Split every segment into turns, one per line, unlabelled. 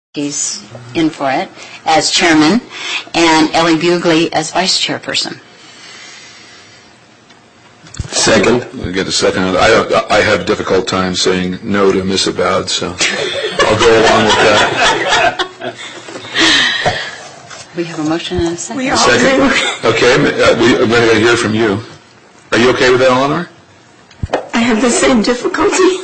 He's in for it as chairman, and Ellie Bugley as vice chairperson.
Second. I'll get a second. I have difficult time saying no to Miss Aboud, so I'll go along with that.
We have a motion and a second.
We all
Second. Okay, we're going to hear from you. Are you okay with that, Eleanor?
I have the same difficulty.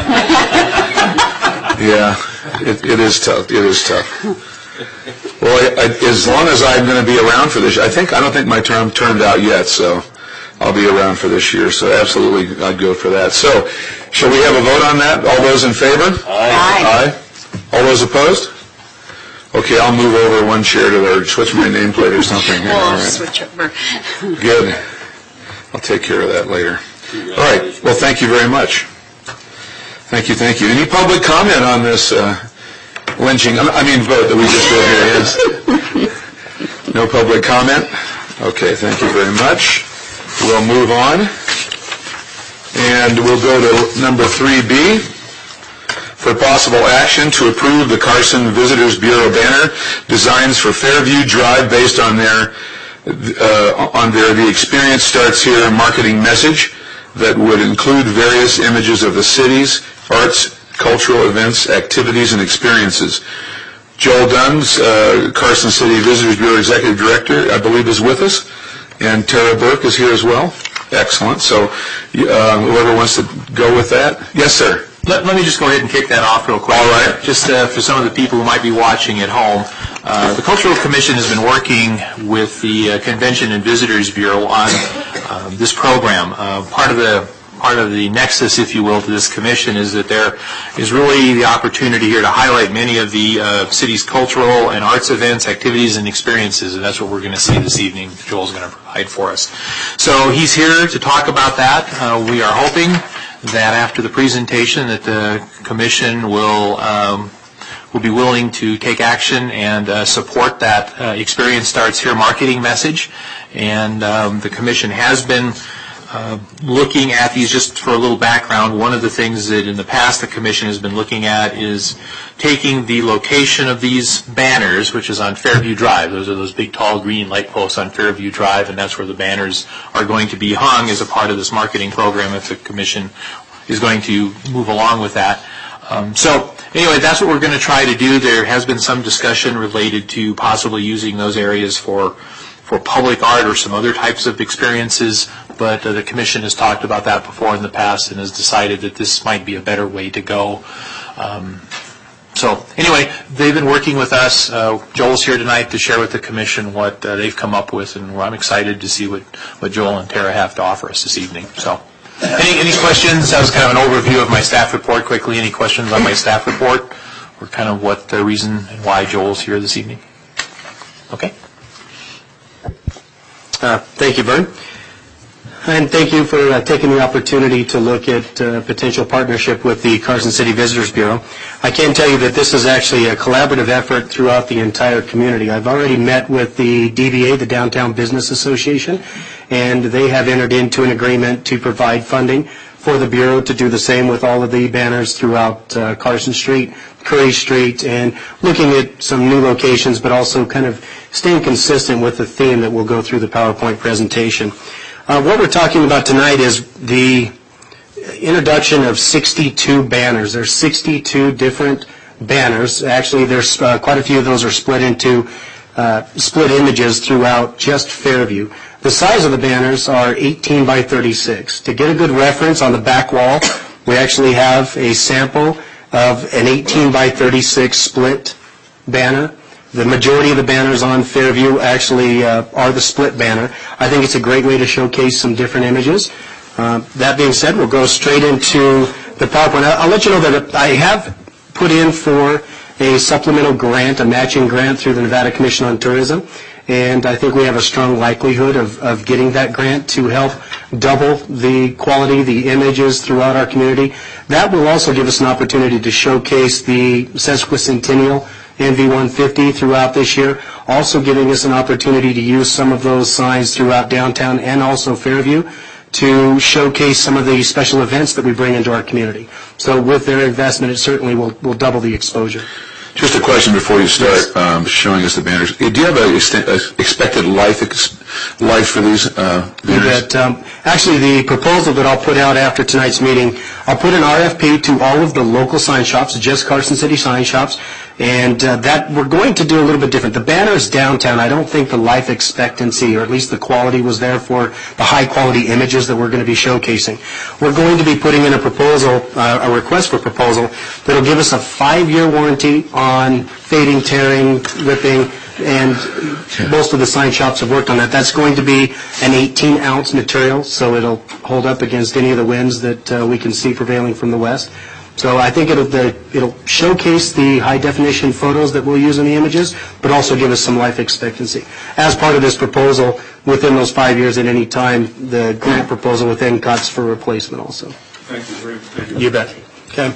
Yeah, it is tough. It is tough. Well, as long as I'm going to be around for this, I don't think my term turned out yet, so I'll be around for this year. So absolutely, I'd go for that. So, shall we have a vote on that? All those in favor?
Aye.
Aye. All those opposed? Okay, I'll move over one chair or switch my nameplate or something.
We'll
All right.
switch over.
Good. I'll take care of that later. All right. Well, thank you very much. Thank you, thank you. Any public comment on this lynching? Vote that we just did here, yes? No public comment? Okay, thank you very much. We'll move on. And we'll go to number 3B for possible action to approve the Carson Visitors Bureau banner designs for Fairview Drive based on their The Experience Starts Here marketing message that would include various images of the city's arts, cultural events, activities, and experiences. Joel Duns, Carson City Visitors Bureau Executive Director, I believe is with us, and Tara Burke is here as well. Excellent. So whoever wants to go with that. Yes, sir.
Let me just go ahead and kick that off real quick.
All right.
Just for some of the people who might be watching at home, the Cultural Commission has been working with the Convention and Visitors Bureau on this program. Part of the nexus, if you will, to this commission is that there is really the opportunity here to highlight many of the city's cultural and arts events, activities, and experiences, and that's what we're going to see this evening. Joel's going to provide for us. So he's here to talk about that. We are hoping that after the presentation that the commission will be willing to take action and support that Experience Starts Here marketing message. And the commission has been looking at these. Just for a little background, one of the things that in the past the commission has been looking at is taking the location of these banners, which is on Fairview Drive. Those are those big tall green light posts on Fairview Drive, and that's where the banners are going to be hung as a part of this marketing program if the commission is going to move along with that. So anyway, that's what we're going to try to do. There has been some discussion related to possibly using those areas for public art or some other types of experiences, but the commission has talked about that before in the past and has decided that this might be a better way to go. So anyway, they've been working with us. Joel's here tonight to share with the commission what they've come up with, and I'm excited to see what Joel and Tara have to offer us this evening. So any questions? That was kind of an overview of my staff report quickly. Any questions on my staff report or kind of what the reason and why Joel's here this evening? Okay.
Thank you, Vern. And thank you for taking the opportunity to look at potential partnership with the Carson City Visitors Bureau. I can tell you that this is actually a collaborative effort throughout the entire community. I've already met with the DBA, the Downtown Business Association, and they have entered into an agreement to provide funding for the Bureau to do the same with all of the banners throughout Carson Street, Curry Street, and looking at some new locations, but also kind of staying consistent with the theme that will go through the PowerPoint presentation. What we're talking about tonight is the introduction of 62 banners. There's 62 different banners. Actually, there's quite a few of those are split into split images throughout just Fairview. The size of the banners are 18 by 36. To get a good reference on the back wall, we actually have a sample of an 18 by 36 split banner. The majority of the banners on Fairview actually are the split banner. I think it's a great way to showcase some different images. That being said, we'll go straight into the PowerPoint. I'll let you know that I have put in for a supplemental grant, a matching grant through the Nevada Commission on Tourism, and I think we have a strong likelihood of getting that grant to help double the quality, the images throughout our community. That will also give us an opportunity to showcase the sesquicentennial NV150 throughout this year, also giving us an opportunity to use some of those signs throughout downtown and also Fairview to showcase some of the special events that we bring into our community. So with their investment, it certainly will double the exposure.
Just a question before you start showing us the banners. Do you have an expected life for these banners?
Actually, the proposal that I'll put out after tonight's meeting, I'll put an RFP to all of the local sign shops, just Carson City sign shops, and that we're going to do a little bit different. The banners downtown, I don't think the life expectancy, or at least the quality, was there for the high-quality images that we're going to be showcasing. We're going to be putting in a proposal, a request for proposal, that will give us a 5-year warranty on fading, tearing, ripping, and most of the sign shops have worked on that. That's going to be an 18-ounce material, so it'll hold up against any of the winds that we can see prevailing from the west. So I think it'll showcase the high-definition photos that we'll use in the images, but also give us some life expectancy. As part of this proposal, within those 5 years at any time, the grant proposal within cuts for replacement also.
Thank you very much.
You bet. Okay.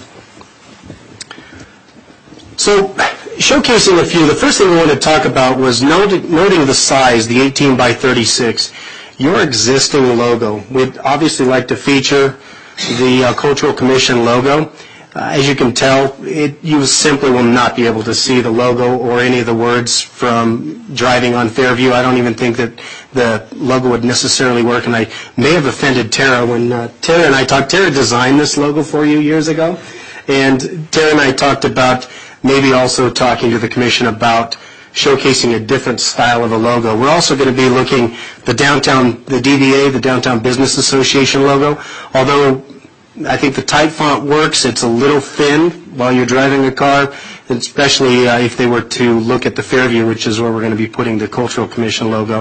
So, showcasing a few, the first thing we wanted to talk about was noting the size, the 18 by 36. Your existing logo. We'd obviously like to feature the Cultural Commission logo. As you can tell, you simply will not be able to see the logo or any of the words from driving on Fairview. I don't even think that the logo would necessarily work, and I may have offended Tara when Tara and I talked. Tara designed this logo for you years ago, and Tara and I talked about maybe also talking to the commission about showcasing a different style of a logo. We're also going to be looking the DBA, the Downtown Business Association logo. Although I think the type font works, it's a little thin while you're driving a car, especially if they were to look at the Fairview, which is where we're going to be putting the Cultural Commission logo.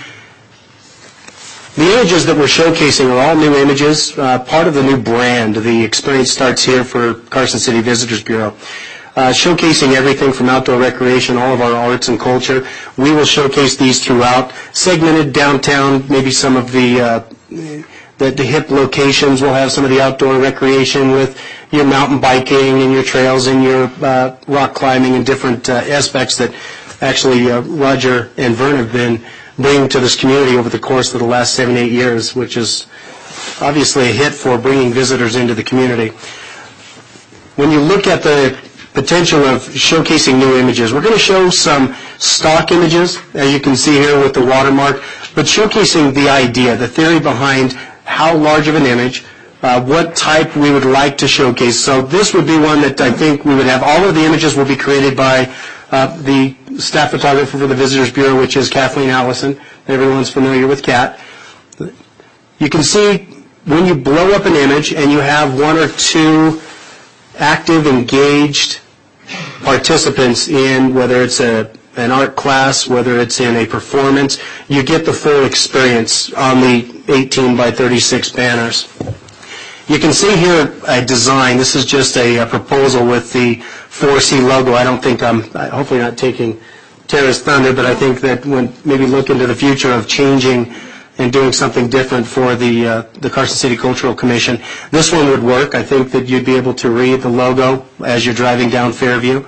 The images that we're showcasing are all new images, part of the new brand. The experience starts here for Carson City Visitors Bureau. Showcasing everything from outdoor recreation, all of our arts and culture. We will showcase these throughout, segmented downtown, maybe some of the hip locations. We'll have some of the outdoor recreation with your mountain biking and your trails and your rock climbing and different aspects that actually Roger and Vern have been bringing to this community over the course of the last 7-8 years, which is obviously a hit for bringing visitors into the community. When you look at the potential of showcasing new images, we're going to show some stock images, as you can see here with the watermark, but showcasing the idea, the theory behind how large of an image, what type we would like to showcase. So this would be one that I think we would have. All of the images will be created by the staff photographer for the Visitors Bureau, which is Kathleen Allison. Everyone's familiar with Kat. You can see when you blow up an image and you have one or two active, engaged participants in, whether it's an art class, whether it's in a performance, you get the full experience on the 18 by 36 banners. You can see here a design. This is just a proposal with the 4C logo. I don't think I'm hopefully not taking Tara's thunder, but I think that when maybe look into the future of changing and doing something different for the Carson City Cultural Commission. This one would work. I think that you'd be able to read the logo as you're driving down Fairview.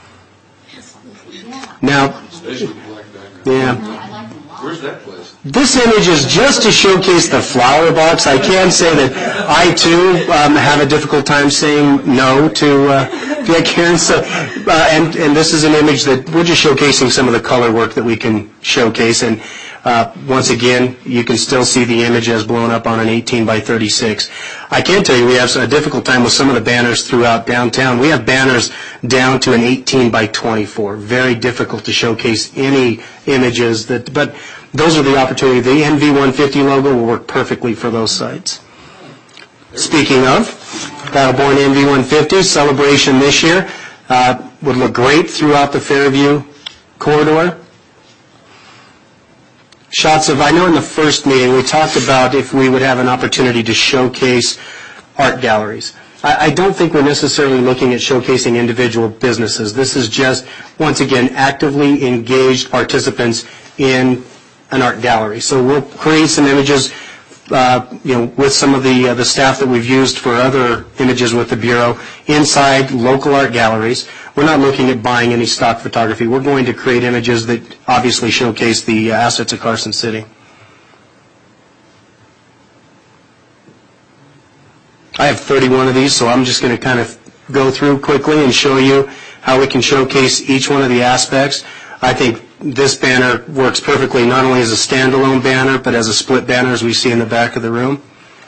Now, yeah.
Where's that place?
This image is just to showcase the flower box. I can say that I, too, have a difficult time saying no to Karen. So, and this is an image that we're just showcasing some of the color work that we can showcase. And once again, you can still see the image as blown up on an 18 by 36. I can tell you we have a difficult time with some of the banners throughout downtown. We have banners down to an 18 by 24. Very difficult to showcase any images but those are the opportunity. The NV150 logo will work perfectly for those sites. Speaking of, Battleborn NV150 celebration this year would look great throughout the Fairview corridor. Shots of, I know in the first meeting we talked about if we would have an opportunity to showcase art galleries. I don't think we're necessarily looking at showcasing individual businesses. This is just, once again, actively engaged participants in an art gallery. So we'll create some images with some of the staff that we've used for other images with the Bureau inside local art galleries. We're not looking at buying any stock photography. We're going to create images that obviously showcase the assets of Carson City. I have 31 of these, so I'm just going to kind of go through quickly and show you how we can showcase each one of the aspects. I think this banner works perfectly not only as a standalone banner, but as a split banner as we see in the back of the room.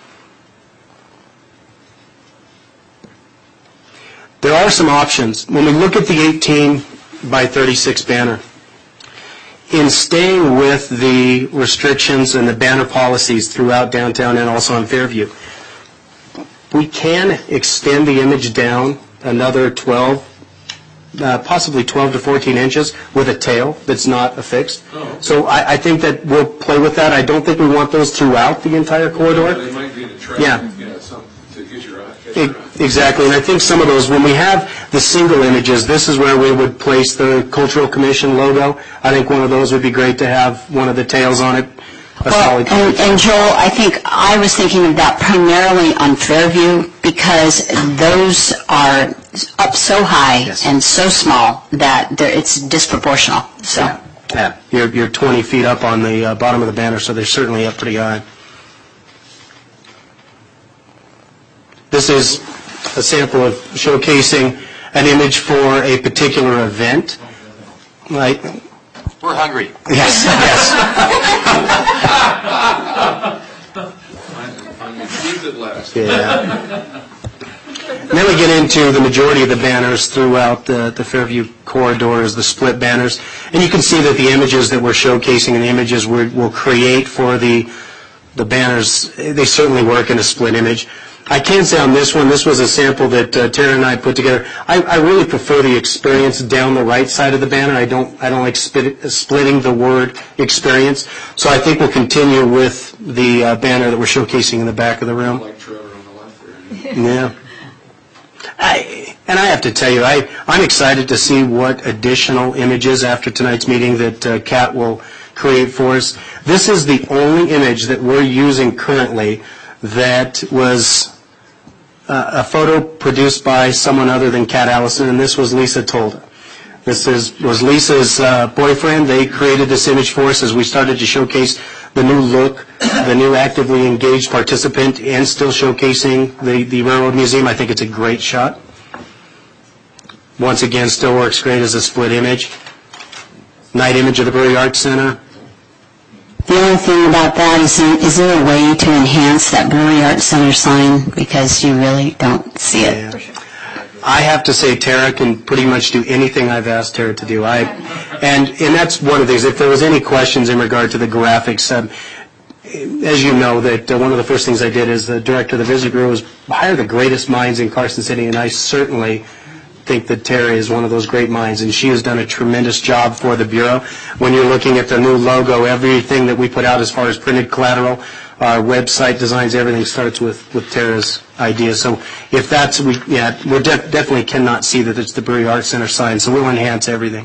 There are some options. When we look at the 18 by 36 banner, in staying with the restrictions and the banner policies throughout downtown and also in Fairview, we can extend the image down another 12, possibly 12 to 14 inches with a tail that's not affixed. So I think that we'll play with that. I don't think we want those throughout the entire corridor.
They might be an attraction, something to get your eye.
Exactly, and I think some of those, when we have the single images, this is where we would place the Cultural Commission logo. I think one of those would be great to have one of the tails on it.
Well, and Joel, I think I was thinking of that primarily on Fairview because those are up so high and so small that it's disproportional. So.
Yeah, you're 20 feet up on the bottom of the banner, so they're certainly up pretty high. This is a sample of showcasing an image for a particular event. Right?
We're hungry.
Yes, yes. Yeah. And then we get into the majority of the banners throughout the Fairview corridors, the split banners. And you can see that the images that we're showcasing and the images we'll create for the banners, they certainly work in a split image. I can say on this one, this was a sample that Tara and I put together. I really prefer the experience down the right side of the banner. I don't like splitting the word experience. So I think we'll continue with the banner that we're showcasing in the back of the room.
Like Trevor on the left there.
Yeah. And I have to tell you, I'm excited to see what additional images after tonight's meeting that Kat will create for us. This is the only image that we're using currently that was a photo produced by someone other than Kat Allison, and this was Lisa Tolda. This was Lisa's boyfriend. They created this image for us as we started to showcase the new look, the new actively engaged participant, and still showcasing the Railroad Museum. I think it's a great shot. Once again, still works great as a split image. Night image of the Brewery Arts Center.
The only thing about that is there a way to enhance that Brewery Arts Center sign because you really don't see it?
Yeah. I have to say Tara can pretty much do anything I've asked Tara to do. And that's one of the things. If there was any questions in regard to the graphics, as you know, that one of the first things I did as the director of the Visitor Bureau was hire the greatest minds in Carson City, and I certainly think that Tara is one of those great minds, and she has done a tremendous job for the Bureau. When you're looking at the new logo, everything that we put out as far as printed collateral, our website designs, everything starts with Tara's ideas. So if that's, we definitely cannot see that it's the Brewery Arts Center sign, so we'll enhance everything.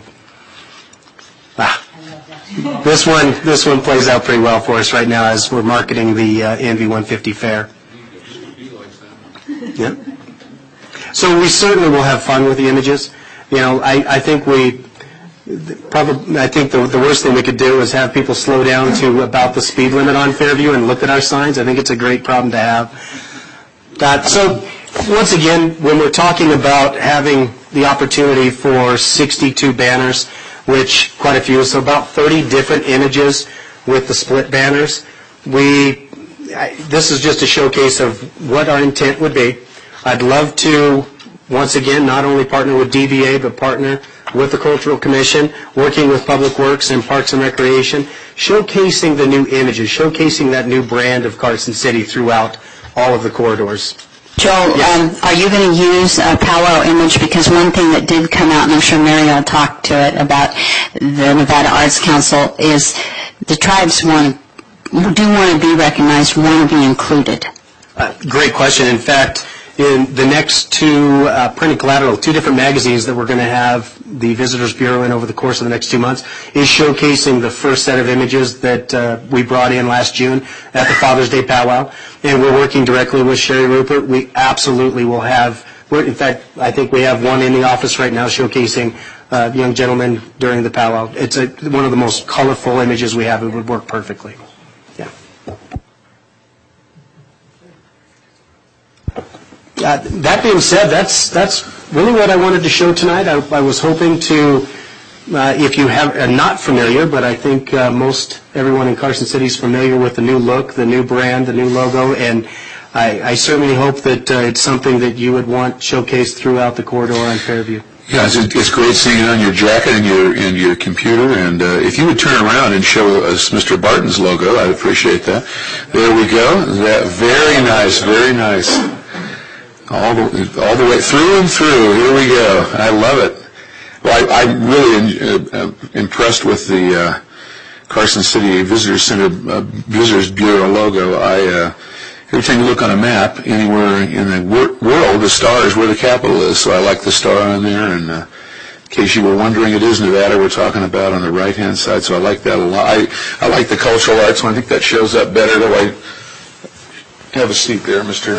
This one plays out pretty well for us right now as we're marketing the NV 150 Fair. Yeah. So we certainly will have fun with the images. I think the worst thing we could do is have people slow down to about the speed limit on Fairview and look at our signs. I think it's a great problem to have. So once again, when we're talking about having the opportunity for 62 banners, which quite a few, so about 30 different images with the split banners, this is just a showcase of what our intent would be. I'd love to, once again, not only partner with DVA, but partner with the Cultural Commission, working with Public Works and Parks and Recreation, showcasing the new images, showcasing that new brand of Carson City throughout all of the corridors.
Joel,
yes.
Are you going to use a powwow image? Because one thing that did come out, and I'm sure Mary will talk to it about the Nevada Arts Council, is the tribes do want to be recognized, want to be included.
Great question. In fact, in the next two printed collateral, two different magazines that we're going to have the Visitors Bureau in over the course of the next 2 months is showcasing the first set of images that we brought in last June at the Father's Day powwow. And we're working directly with Sherry Rupert. We absolutely will have, in fact, I think we have one in the office right now showcasing young gentlemen during the powwow. It's one of the most colorful images we have. It would work perfectly. Yeah. That being said, that's really what I wanted to show tonight, I was hoping to, if you are not familiar, but I think most everyone in Carson City is familiar with the new look, the new brand, the new logo, and I certainly hope that it's something that you would want showcased throughout the corridor on Fairview.
Yeah, it's great seeing it on your jacket and your computer. And if you would turn around and show us Mr. Barton's logo, I'd appreciate that. There we go. Very nice, very nice. All the way through and through. Here we go. I love it. Well, I'm really impressed with the Carson City Visitors Bureau logo. Every time you look on a map anywhere in the world, the star is where the capital is. So I like the star on there. And in case you were wondering, it is Nevada we're talking about on the right-hand side. So I like that a lot. I like the cultural arts one. I think that shows up better. Though have a seat there, Mr.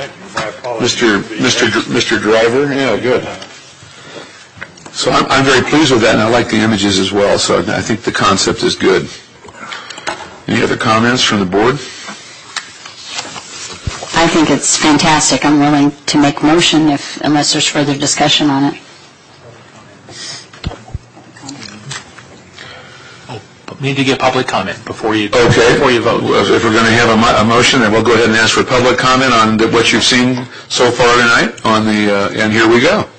Driver. Yeah, good. So I'm very pleased with that, and I like the images as well. So I think the concept is good. Any other comments from the board?
I think it's fantastic. I'm willing to make motion unless there's further discussion on it.
We need to get public comment before you vote.
Well, if we're going to have a motion, then we'll go ahead and ask for public comment on what you've seen so far tonight. And here we go.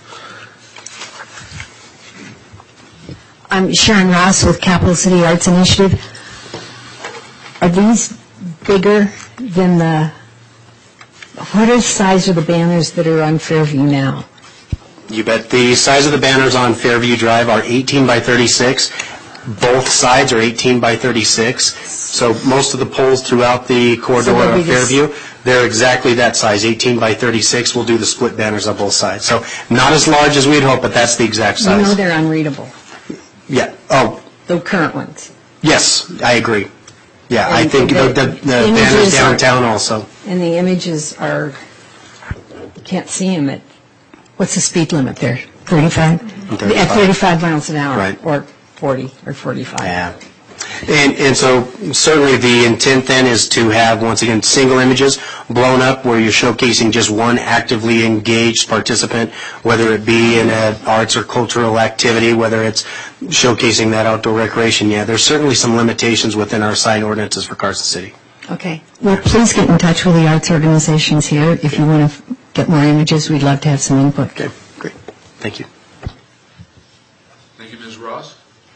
I'm Sharon Ross with Capital City Arts Initiative. Are these bigger than what is the size of the banners that are on Fairview now?
You bet. The size of the banners on Fairview Drive are 18 by 36. Both sides are 18 by 36. So most of the poles throughout the corridor of Fairview, they're exactly that size, 18 by 36. We'll do the split banners on both sides. So not as large as we'd hope, but that's the exact size.
You know they're unreadable.
Yeah. Oh.
The current ones.
Yes, I agree. Yeah, I think the banners downtown also.
And the images are, you can't see them at, what's the speed limit there? 35?
35.
At 35 miles an hour.
Right.
Or 40 or 45.
Yeah. And so certainly the intent then is to have, once again, single images blown up where you're showcasing just one actively engaged participant, whether it be in an arts or cultural activity, whether it's showcasing that outdoor recreation. Yeah, there's certainly some limitations within our sign ordinances for Carson City.
Okay. Well, please get in touch with the arts organizations here. If you want to get more images, we'd love to have some input.
Okay, great. Thank you.
Thank you, Ms. Ross.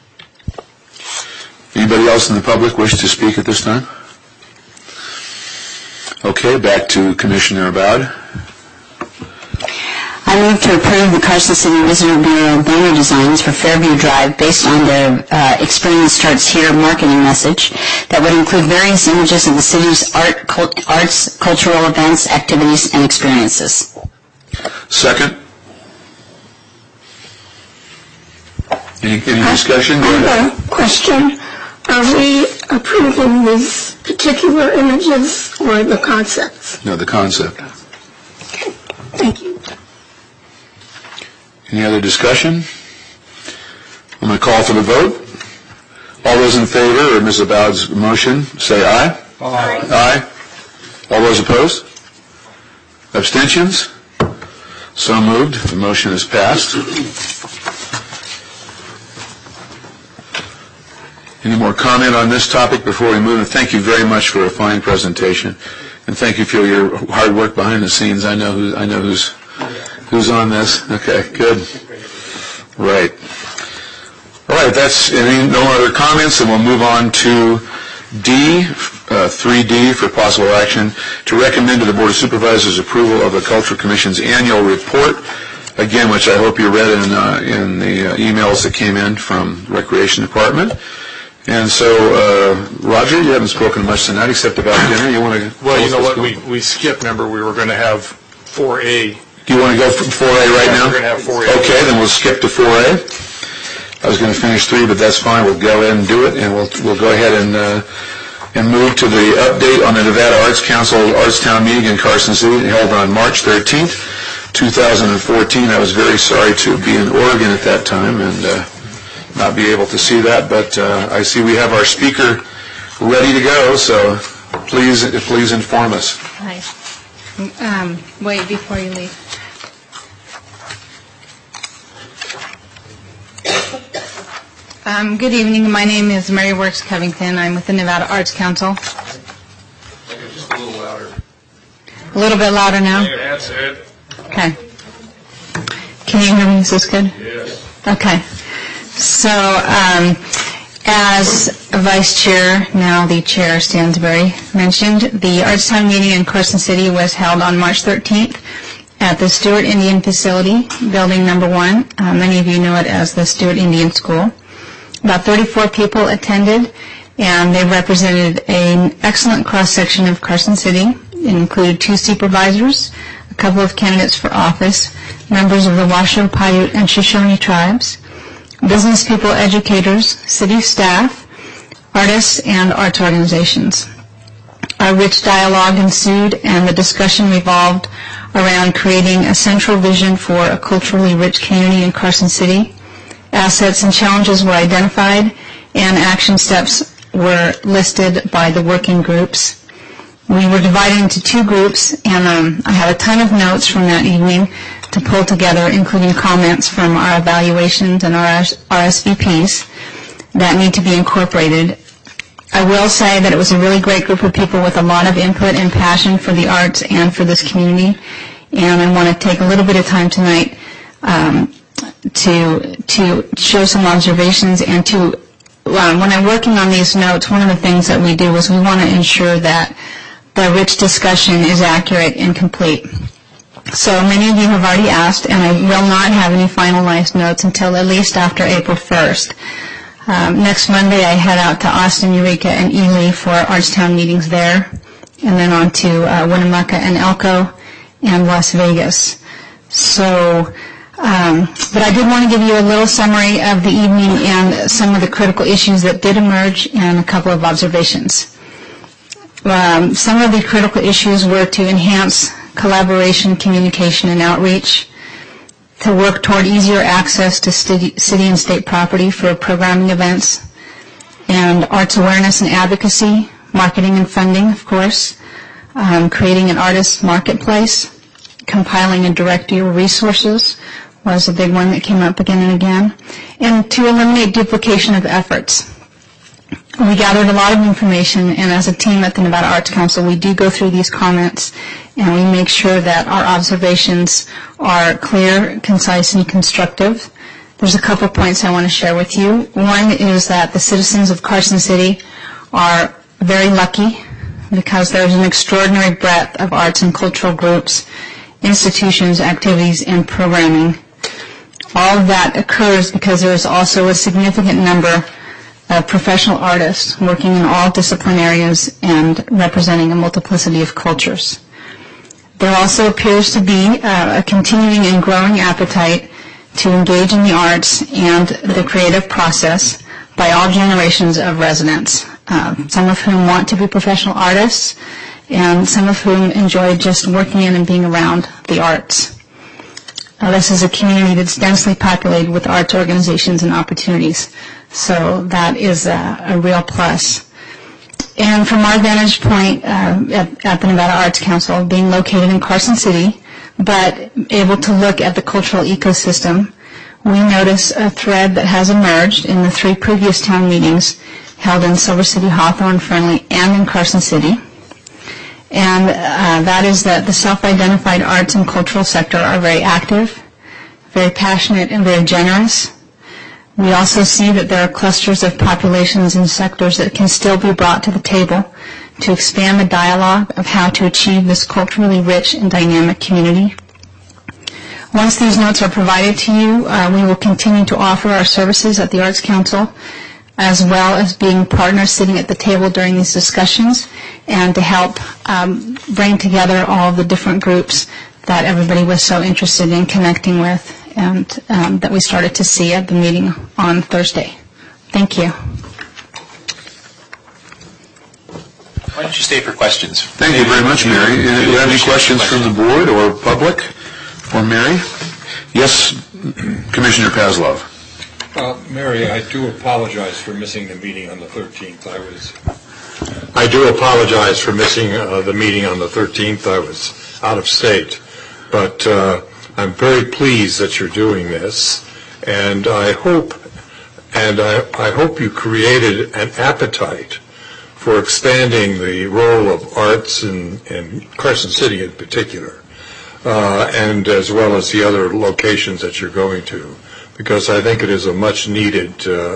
Anybody else in the public wish to speak at this time? Okay, back to Commissioner Abad.
I move to approve the Carson City Visitor Bureau banner designs for Fairview Drive based on their Experience Starts Here marketing message that would include various images of the city's arts, cultural events, activities, and experiences.
Second. Any discussion?
I have a question. Are we approving these particular images or the concepts?
No, the concept.
Okay. Thank you.
Any other discussion? I'm going to call for the vote. All those in favor of Ms. Abad's motion, say aye. Aye. Aye. All those opposed? Abstentions? So moved. The motion is passed. Any more comment on this topic before we move? And thank you very much for a fine presentation, and thank you for your hard work behind the scenes. I know who's on this. Okay, good. Right. All right. That's no other comments, and we'll move on to D, 3D for possible action to recommend to the Board of Supervisors approval of the Cultural Commission's annual report. Again, which I hope you read in the emails that came in from the Recreation Department. And so, Roger, you haven't spoken much tonight except about dinner. You want to?
Well, you know what? We skipped. Remember, we were going to have 4A.
Do you want to go from 4A right now?
We're going to have 4A.
Okay, then we'll skip to 4A. I was going to finish 3, but that's fine. We'll go ahead and do it, and we'll go ahead and move to the update on the Nevada Arts Council Artstown meeting in Carson City held on March 13th, 2014. I was very sorry to be in Oregon at that time and not be able to see that, but I see we have our speaker ready to go, so please inform us.
Hi. Wait before you leave. Good evening. My name is Mary Works Covington. I'm with the Nevada Arts Council.
Just a little louder.
A little bit louder now?
That's it.
Okay. Can you hear me? Is this good?
Yes.
Okay. So, as Vice Chair, now the Chair Stansbury, mentioned, the Arts Town meeting in Carson City was held on March 13th at the Stewart Indian Facility, Building Number 1. Many of you know it as the Stewart Indian School. About 34 people attended, and they represented an excellent cross-section of Carson City. It included 2 supervisors, a couple of candidates for office, members of the Washoe, Paiute, and Shoshone tribes, business people, educators, city staff, artists, and arts organizations. A rich dialogue ensued, and the discussion revolved around creating a central vision for a culturally rich community in Carson City. Assets and challenges were identified, and action steps were listed by the working groups. We were divided into 2 groups, and I have a ton of notes from that evening to pull together, including comments from our evaluations and our RSVPs that need to be incorporated. I will say that it was a really great group of people with a lot of input and passion for the arts and for this community, and I want to take a little bit of time tonight to show some observations and to, when I'm working on these notes, one of the things that we do is we want to ensure that the rich discussion is accurate and complete. So many of you have already asked, and I will not have any finalized notes until at least after April 1st. Next Monday, I head out to Austin, Eureka, and Ely for Artstown meetings there, and then on to Winnemucca and Elko and Las Vegas. So, but I did want to give you a little summary of the evening and some of the critical issues that did emerge and a couple of observations. Some of the critical issues were to enhance collaboration, communication, and outreach, to work toward easier access to city and state property for programming events, and arts awareness and advocacy, marketing and funding, of course, creating an artist marketplace, compiling a directory of resources was a big one that came up again and again, and to eliminate duplication of efforts. We gathered a lot of information, and as a team at the Nevada Arts Council, we do go through these comments, and we make sure that our observations are clear, concise, and constructive. There's a couple points I want to share with you. One is that the citizens of Carson City are very lucky because there's an extraordinary breadth of arts and cultural groups, institutions, activities, and programming. All of that occurs because there is also a significant number of professional artists working in all discipline areas and representing a multiplicity of cultures. There also appears to be a continuing and growing appetite to engage in the arts and the creative process by all generations of residents, some of whom want to be professional artists and some of whom enjoy just working in and being around the arts. This is a community that's densely populated with arts organizations and opportunities, so that is a real plus. And from our vantage point at the Nevada Arts Council, being located in Carson City, but able to look at the cultural ecosystem, we notice a thread that has emerged in the 3 previous town meetings held in Silver City, Hawthorne, Fernley, and in Carson City. And that is that the self-identified arts and cultural sector are very active, very passionate, and very generous. We also see that there are clusters of populations and sectors that can still be brought to the table to expand the dialogue of how to achieve this culturally rich and dynamic community. Once these notes are provided to you, we will continue to offer our services at the Arts Council, as well as being partners sitting at the table during these discussions, and to help bring together all of the different groups that everybody was so interested in connecting with and that we started to see at the meeting on Thursday. Thank you.
Why don't you stay for questions?
Thank you very much, Mary. Do you have any questions from the board or public for Mary? Yes, Commissioner Pavlov.
Mary, I do apologize for missing the meeting on the 13th. I do apologize for missing the meeting on the 13th. I was out of state. But I'm very pleased that you're doing this, and I hope And I hope you created an appetite for expanding the role of arts in Carson City in particular, and as well as the other locations that you're going to, because I think it is a much needed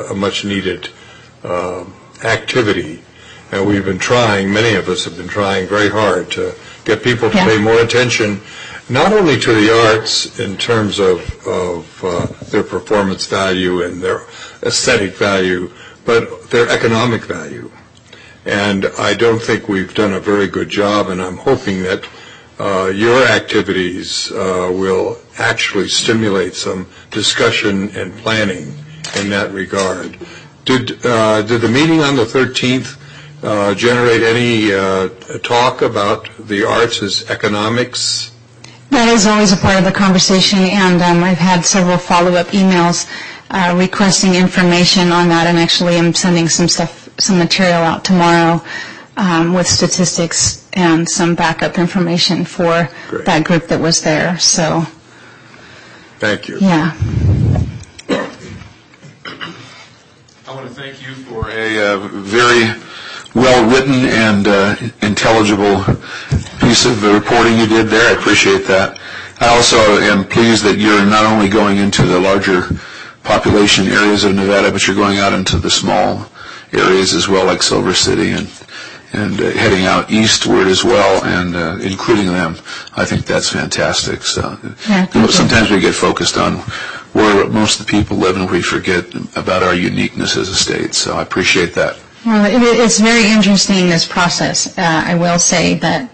activity. And we've been trying, many of us have been trying very hard to get people to pay more attention, not only to the arts in terms of their performance value and their aesthetic value, but their economic value. And I don't think we've done a very good job, and I'm hoping that your activities will actually stimulate some discussion and planning in that regard. Did the meeting on the 13th generate any talk about the arts as economics?
That is always a part of the conversation, and I've had several follow-up emails requesting information on that, and actually I'm sending some material out tomorrow with statistics and some backup information for that group that was there. So,
thank you.
Yeah.
I want to thank you for a very well-written and intelligible piece of reporting you did there. I appreciate that. I also am pleased that you're not only going into the larger population areas of Nevada, but you're going out into the small areas as well, like Silver City, and heading out eastward as well, and including them. I think that's fantastic. So sometimes we get focused on where most of the people live, and we forget about our uniqueness as a state. So I appreciate that.
Well, it's very interesting, this process. I will say that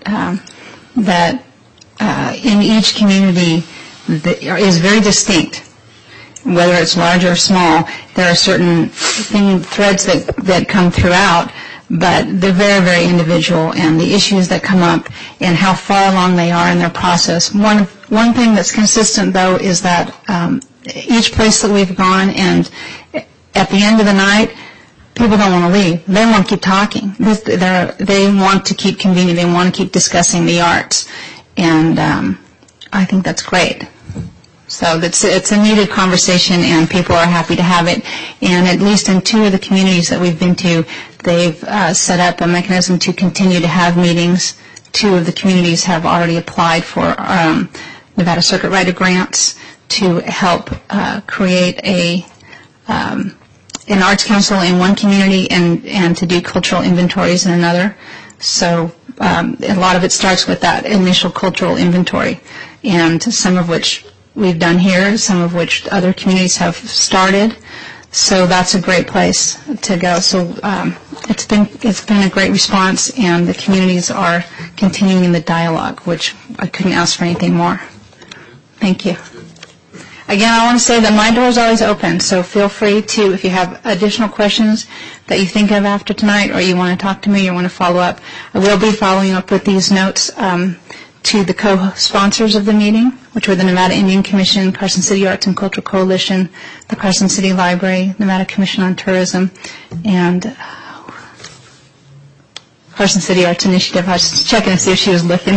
in each community is very distinct. Whether it's large or small, there are certain threads that come throughout, but they're very, very individual, and the issues that come up and how far along they are in their process. One thing that's consistent, though, is that each place that we've gone, and at the end of the night, people don't want to leave. They want to keep talking. They want to keep convening. They want to keep discussing the arts, and I think that's great. So it's a needed conversation, and people are happy to have it. And at least in 2 of the communities that we've been to, they've set up a mechanism to continue to have meetings. 2 of the communities have already applied for Nevada Circuit Rider grants to help create an arts council in one community and to do cultural inventories in another. So a lot of it starts with that initial cultural inventory, and some of which we've done here, some of which other communities have started. So that's a great place to go. So it's been a great response, and the communities are continuing the dialogue, which I couldn't ask for anything more. Thank you. Again, I want to say that my door is always open, so feel free to, if you have additional questions that you think of after tonight, or you want to talk to me or want to follow up, I will be following up with these notes to the co-sponsors of the meeting, which were the Nevada Indian Commission, Carson City Arts and Cultural Coalition, the Carson City Library, Nevada Commission on Tourism, and Carson City Arts Initiative. I was checking to see if she was looking.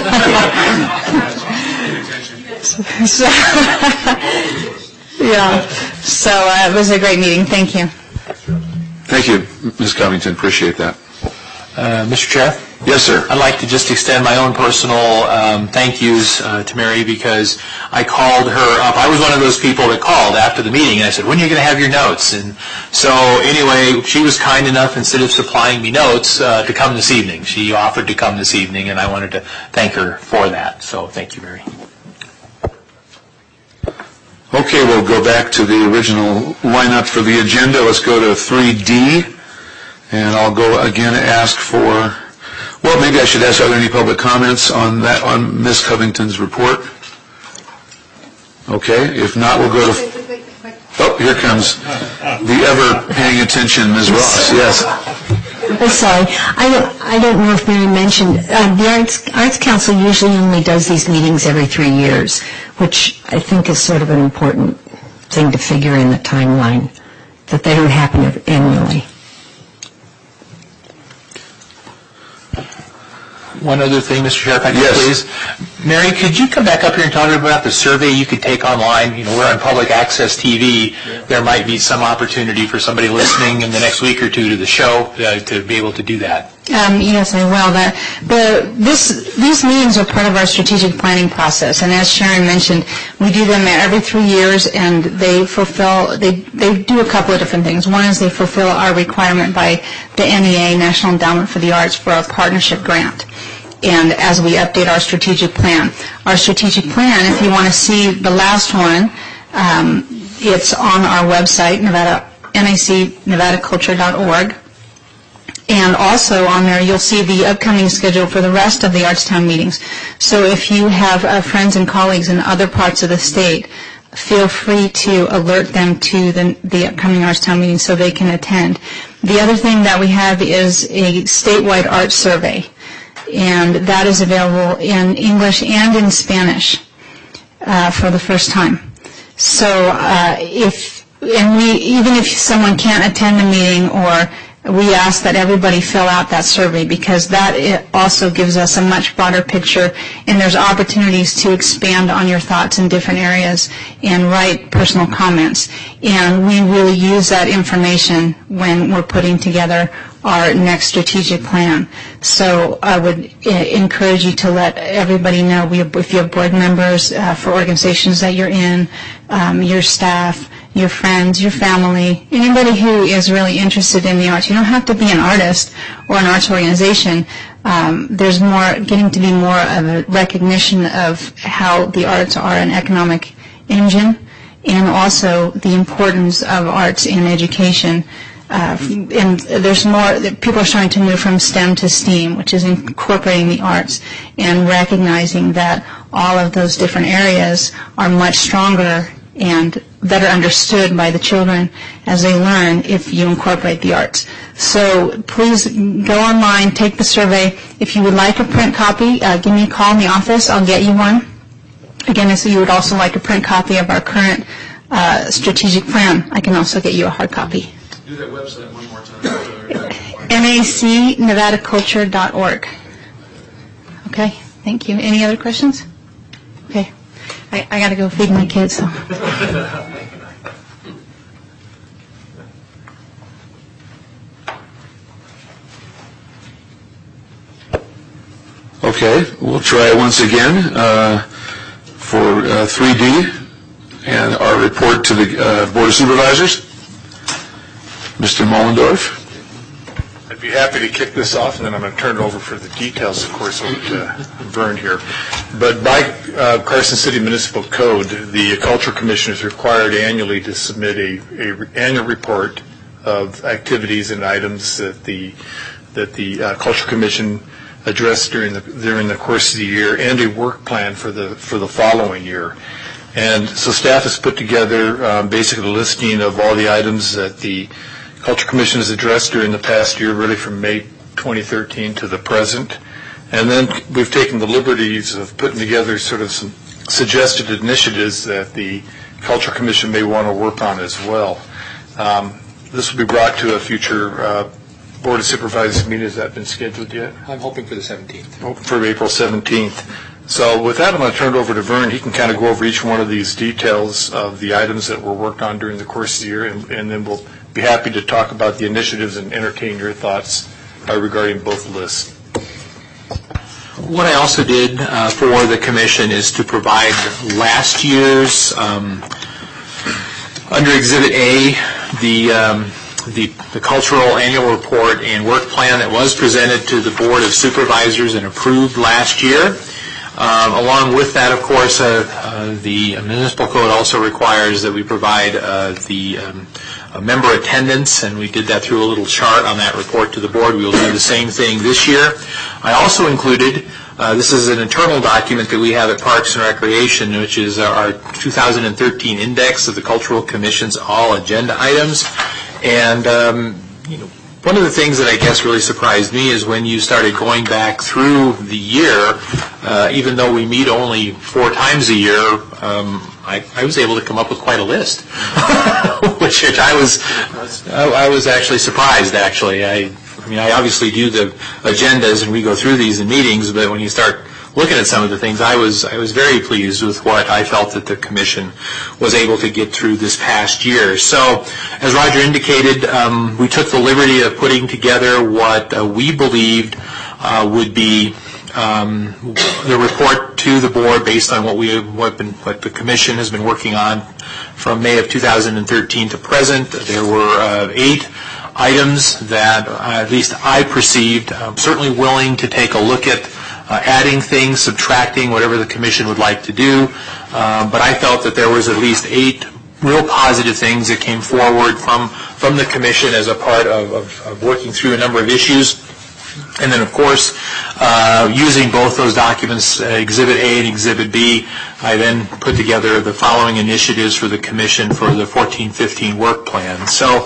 So it was a great meeting. Thank you.
Thank you, Ms. Covington. Appreciate that.
Mr. Chair?
Yes, sir.
I'd like to just extend my own personal thank yous to Mary, because I called her up. I was one of those people that called after the meeting, and I said, when are you going to have your notes? And so anyway, she was kind enough, instead of supplying me notes, to come this evening. She offered to come this evening, and I wanted to thank her for that. So thank you, Mary.
Okay, we'll go back to the original lineup for the agenda. Let's go to 3D, and I'll go again ask for, well, maybe I should ask, are there any public comments on that, on Ms. Covington's report? Okay, if not, we'll go to, oh, here comes the ever paying attention Ms. Ross. Yes.
I'm sorry. I don't know if Mary mentioned, the Arts Council usually only does these meetings every 3 years, which I think is sort of an important thing to figure in the timeline, that they don't happen annually.
one other thing, Mr. Sheriff, I
Yes.
please. Mary, could you come back up here and talk about the survey you could take online? You know, we're on public access TV. There might be some opportunity for somebody listening in the next week or two to the show to be able to do that.
Yes, I will. These meetings are part of our strategic planning process, and as Sharon mentioned, we do them every 3 years, and they do a couple of different things. One is they fulfill our requirement by the NEA, National Endowment for the Arts, for our partnership grant. And as we update our strategic plan, if you want to see the last one, it's on our website, NAC-nevadaculture.org. And also on there, you'll see the upcoming schedule for the rest of the Artstown meetings. So if you have friends and colleagues in other parts of the state, feel free to alert them to the upcoming Artstown meetings so they can attend. The other thing that we have is a statewide art survey, and that is available in English and in Spanish for the first time. So even if someone can't attend the meeting, or we ask that everybody fill out that survey, because that also gives us a much broader picture, and there's opportunities to expand on your thoughts in different areas and write personal comments. And we really use that information when we're putting together our next strategic plan. So I would encourage you to let everybody know, if you have board members for organizations that you're in, your staff, your friends, your family, anybody who is really interested in the arts. You don't have to be an artist or an arts organization. There's getting to be more of a recognition of how the arts are an economic engine, and also the importance of arts in education. And there's more, people are starting to move from STEM to STEAM, which is incorporating the arts and recognizing that all of those different areas are much stronger and better understood by the children as they learn if you incorporate the arts. So please go online, take the survey. If you would like a print copy, give me a call in the office. I'll get you one. Again, if you would also like a print copy of our current strategic plan, I can also get you a hard copy.
Do that website one more time.
NAC-nevadaculture.org. Okay, thank you. Any other questions? Okay. I got to go feed my kids. So.
Okay, we'll try it once again for 3D and our report to the Board of Supervisors. Mr. Mollendorf.
I'd be happy to kick this off, and then I'm going to turn it over for the details, of course, over to Vern here. But by Carson City Municipal Code, the Culture Commission is required annually to submit an annual report of activities and items that the Culture Commission addressed during the course of the year, and a work plan for the following year. And so staff has put together basically a listing of all the items that the Culture Commission has addressed during the past year, really from May 2013 to the present. And then we've taken the liberties of putting together sort of some suggested initiatives that the Culture Commission may want to work on as well. This will be brought to a future Board of Supervisors meeting. Has that been scheduled yet?
I'm hoping for the 17th.
For April 17th. So with that, I'm going to turn it over to Vern. He can kind of go over each one of these details of the items that were worked on during the course of the year, and then we'll be happy to talk about the initiatives and entertain your thoughts regarding both lists.
What I also did for the commission is to provide last year's, under Exhibit A, the cultural annual report and work plan that was presented to the Board of Supervisors and approved last year. Along with that, of course, the municipal code also requires that we provide the member attendance, and we did that through a little chart on that report to the board. We will do the same thing this year. I also included, this is an internal document that we have at Parks and Recreation, which is our 2013 index of the Cultural Commission's all agenda items. And one of the things that I guess really surprised me is when you started going back through the year, even though we meet only 4 times a year, I was able to come up with quite a list, which I was actually surprised. Actually, I mean, I obviously do the agendas and we go through these in meetings, but when you start looking at some of the things, I was very pleased with what I felt that the commission was able to get through this past year. So, as Roger indicated, we took the liberty of putting together what we believed would be the report to the board based on what the commission has been working on from May of 2013 to present. There were 8 items that at least I perceived certainly willing to take a look at adding things, subtracting, whatever the commission would like to do. But I felt that there was at least 8 real positive things that came forward from the commission as a part of working through a number of issues. And then, of course, using both those documents, Exhibit A and Exhibit B, I then put together the following initiatives for the commission for the 14-15 work plan. So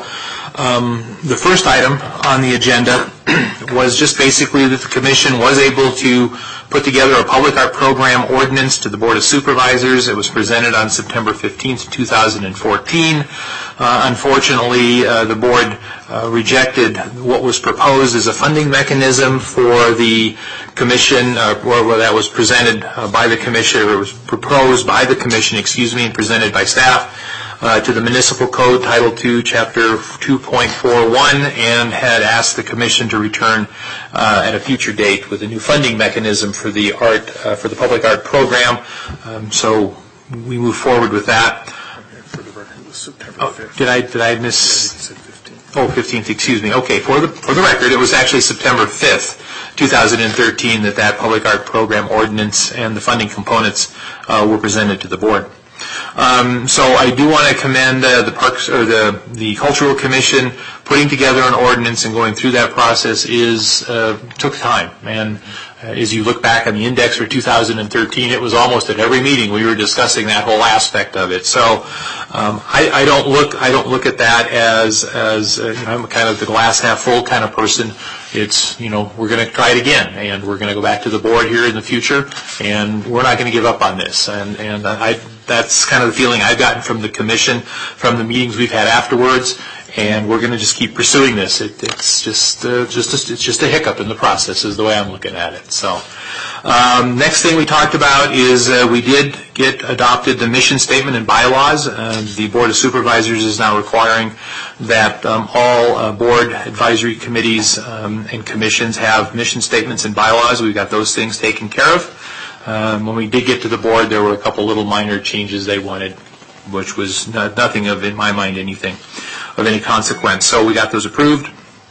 the first item on the agenda was just basically that the commission was able to put together a public art program ordinance to the Board of Supervisors. It was presented on September 15th, 2014. Unfortunately, the board rejected what was proposed as a funding mechanism for the commission, or that was presented by the commission, or it was proposed by the commission, and presented by staff to the Municipal Code, Title II, Chapter 2.41, and had asked the commission to return at a future date with a new funding mechanism for the public art program. So we move forward with that.
For the record, it was September 5th.
Did I miss? 15th, excuse me. Okay, for the record, it was actually September 5th, 2013, that public art program ordinance and the funding components were presented to the board. So I do want to commend the Parks or the Cultural Commission. Putting together an ordinance and going through that process took time. And as you look back on the index for 2013, it was almost at every meeting we were discussing that whole aspect of it. So I don't look at that as I'm kind of the glass half full kind of person. It's, we're going to try it again, and we're going to go back to the board here in the future, and we're not going to give up on this. And that's kind of the feeling I've gotten from the commission, from the meetings we've had afterwards, and we're going to just keep pursuing this. It's just a hiccup in the process is the way I'm looking at it. So next thing we talked about is we did get adopted the mission statement and bylaws. The Board of Supervisors is now requiring that all board advisory committees and commissions have mission statements and bylaws. We've got those things taken care of. When we did get to the board, there were a couple little minor changes they wanted, which was nothing of, in my mind, anything of any consequence. So we got those approved.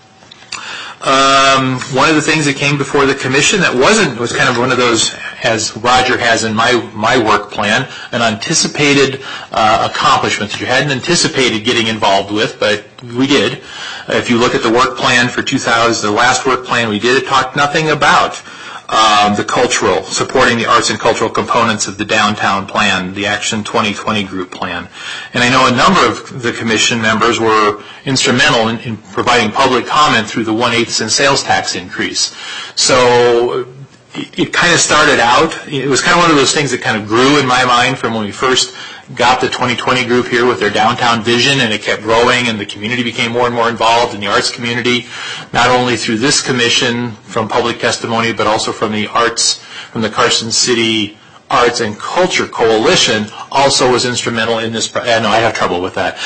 One of the things that came before the commission that was kind of one of those, as Roger has in my work plan, an anticipated accomplishment that you hadn't anticipated getting involved with, but we did. If you look at the work plan for 2000, the last work plan we did, it talked nothing about supporting the arts and cultural components of the downtown plan, the Action 2020 group plan. And I know a number of the commission members were instrumental in providing public comment through the 1/8 cent sales tax increase. So it kind of started out, it was kind of one of those things that kind of grew in my mind from when we first got the 2020 group here with their downtown vision, and it kept growing, and the community became more and more involved in the arts community, not only through this commission from public testimony, but also from the Carson City Arts and Culture Coalition also was instrumental in this. No, I have trouble with that.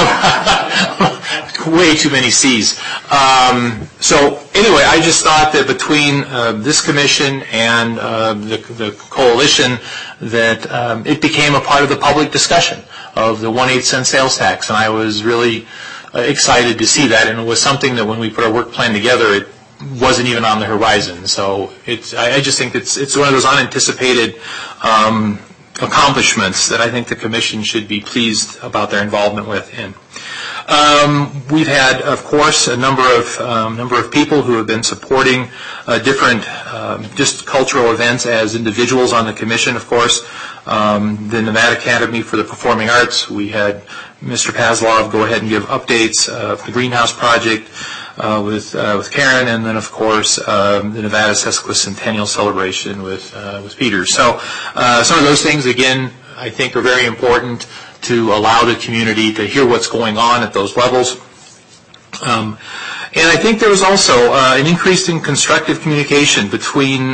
Way too many C's. So anyway, I just thought that between this commission and the coalition, that it became a part of the public discussion of the 1/8 cent sales tax, and I was really excited to see that. And it was something that when we put our work plan together, it wasn't even on the horizon. So I just think it's one of those unanticipated accomplishments that I think the commission should be pleased about their involvement with. And we've had, of course, a number of people who have been supporting different just cultural events as individuals on the commission. Of course, the Nevada Academy for the Performing Arts. We had Mr. Pavlov go ahead and give updates of the Greenhouse Project with Karen, and then of course the Nevada Sesquicentennial Celebration with Peter. So some of those things, again, I think are very important to allow the community to hear what's going on at those levels. And I think there was also an increase in constructive communication between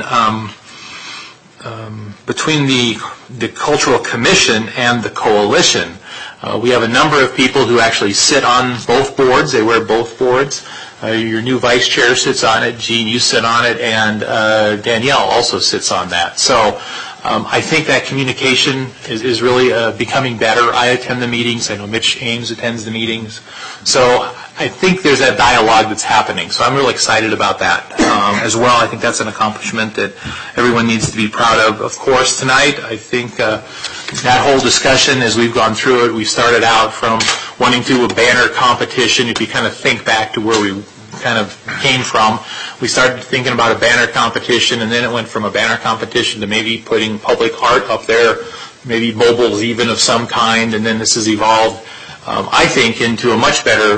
the Cultural Commission and the Coalition. We have a number of people who actually sit on both boards. They wear both boards. Your new vice chair sits on it. Gene, you sit on it. And Danielle also sits on that. So I think that communication is really becoming better. I attend the meetings. I know Mitch Ames attends the meetings. So I think there's that dialogue that's happening. So I'm really excited about that as well. I think that's an accomplishment that everyone needs to be proud of. Of course, tonight, I think that whole discussion, as we've gone through it, we started out from wanting to do a banner competition. If you kind of think back to where we kind of came from, we started thinking about a banner competition, and then it went from a banner competition to maybe putting public art up there, maybe mobiles even of some kind, and then this has evolved, I think, into a much better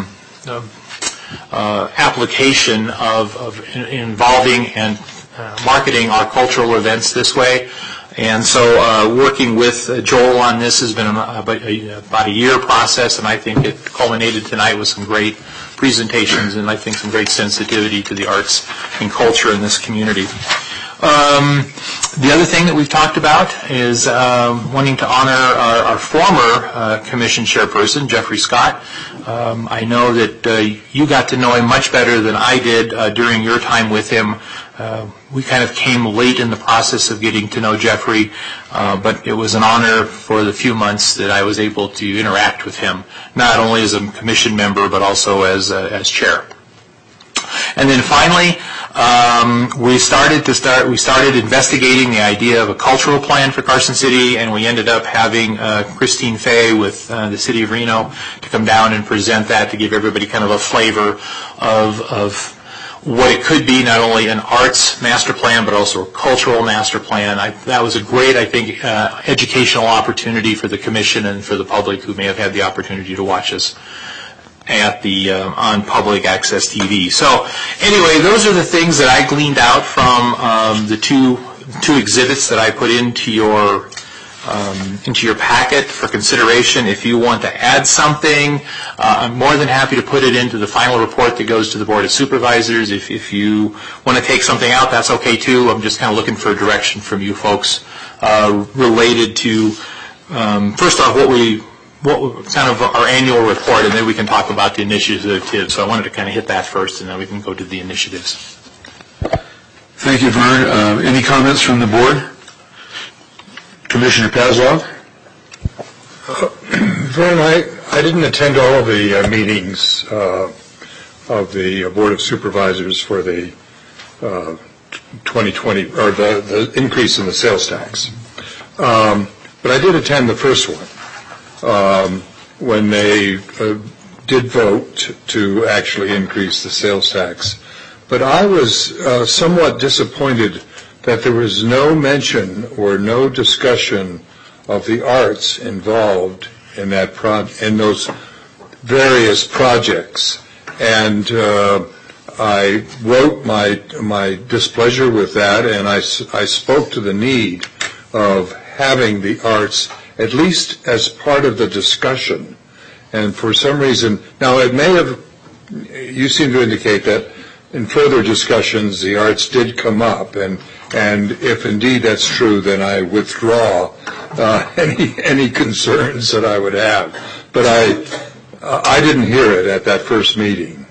application of involving and marketing our cultural events this way. And so working with Joel on this has been about a year process, and I think it culminated tonight with some great presentations and I think some great sensitivity to the arts and culture in this community. The other thing that we've talked about is wanting to honor our former commission chairperson, Jeffrey Scott. I know that you got to know him much better than I did during your time with him. We kind of came late in the process of getting to know Jeffrey, but it was an honor for the few months that I was able to interact with him, not only as a commission member, but also as chair. And then finally, we started investigating the idea of a cultural plan for Carson City, and we ended up having Christine Fay with the City of Reno to come down and present that to give everybody kind of a flavor of what it could be, not only an arts master plan, but also a cultural master plan. That was a great, I think, educational opportunity for the commission and for the public who may have had the opportunity to watch us at the on public access TV. So anyway, those are the things that I gleaned out from the two exhibits that I put into your packet for consideration. If you want to add something, I'm more than happy to put it into the final report that goes to the Board of Supervisors. If you want to take something out, that's okay too. I'm just kind of looking for a direction from you folks related to, first off, what kind of our annual report, and then we can talk about the initiatives. So I wanted to kind of hit that first, and then we can go to the initiatives.
Thank you, Vern. Any comments from the board? Commissioner Pazlov?
Vern, I didn't attend all of the meetings of the Board of Supervisors for the 2020, or the increase in the sales tax. But I did attend the first one. When they did vote to actually increase the sales tax. But I was somewhat disappointed that there was no mention or no discussion of the arts involved in that in those various projects. And I wrote my displeasure with that, and I spoke to the need of having the arts at least as part of the discussion. And for some reason, now it may have, you seem to indicate that in further discussions the arts did come up, and if indeed that's true, then I withdraw any concerns that I would have. But I didn't hear it at that first meeting.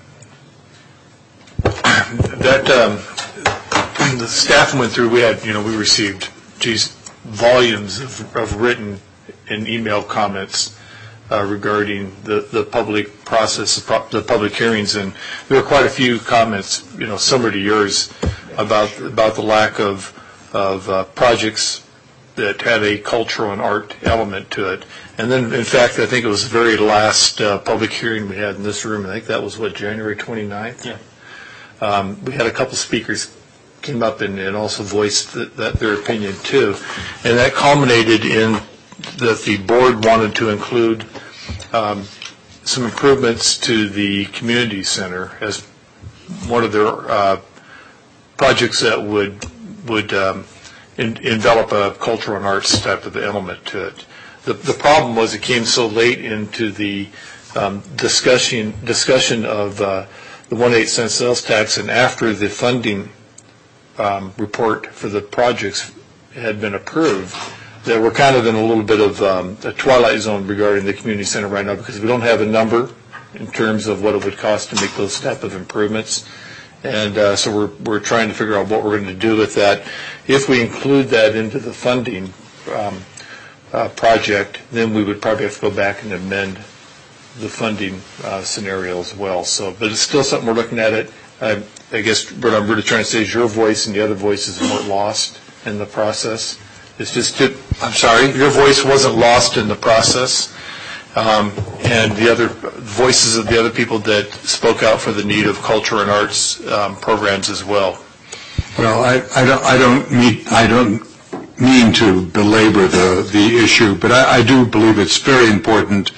The staff went through. We received volumes of written and email comments regarding the public process, the public hearings, and there were quite a few comments, similar to yours, about the lack of projects that had a cultural and art element to it. And then, in fact, I think it was the very last public hearing we had in this room. I think that was, January 29th? Yeah. We had a couple speakers came up and also voiced their opinion, too. And that culminated in that the board wanted to include some improvements to the community center as one of their projects that would envelop a cultural and arts type of element to it. The problem was it came so late into the discussion of the 1/8 cent sales tax, and after the funding report for the projects had been approved, that we're kind of in a little bit of a twilight zone regarding the community center right now, because we don't have a number in terms of what it would cost to make those type of improvements. And so we're trying to figure out what we're going to do with that. If we include that into the funding project, then we would probably have to go back and amend the funding scenario as well. So, but it's still something we're looking at it. I guess what I'm really trying to say is your voice and the other voices weren't lost in the process. It's just, I'm sorry, your voice wasn't lost in the process. And the other voices of the other people that spoke out for the need of culture and arts programs as well.
Well, I don't mean to belabor the issue, but I do believe it's very important.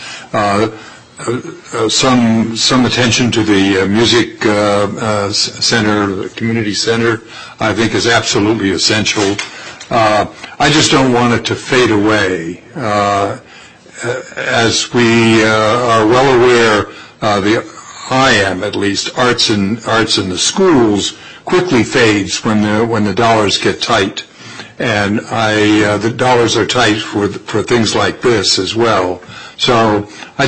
Some attention to the music center, the community center, I think is absolutely essential. I just don't want it to fade away. As we are well aware, I am at least, arts in the schools quickly fades when the dollars get tight, and the dollars are tight for things like this as well. So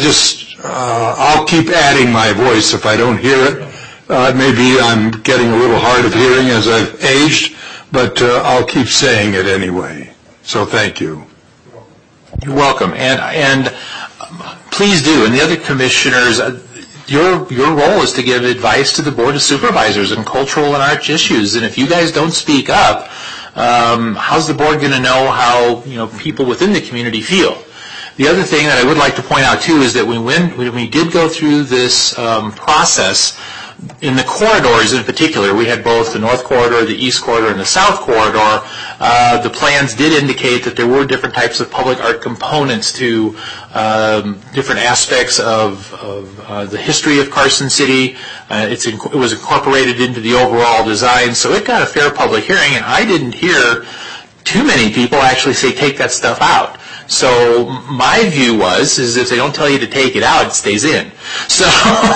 I'll keep adding my voice if I don't hear it. Maybe I'm getting a little hard of hearing as I've aged, but I'll keep saying it anyway. So thank you.
You're welcome, and please do. And the other commissioners, your role is to give advice to the Board of Supervisors on cultural and arts issues. And if you guys don't speak up, how's the board going to know how people within the community feel? The other thing that I would like to point out too is that when we did go through this process, in the corridors in particular, we had both the North Corridor, the East Corridor, and the South Corridor. The plans did indicate that there were different types of public art components to different aspects of the history of Carson City. It was incorporated into the overall design, so it got a fair public hearing, and I didn't hear too many people actually say take that stuff out. So my view is if they don't tell you to take it out, it stays in. So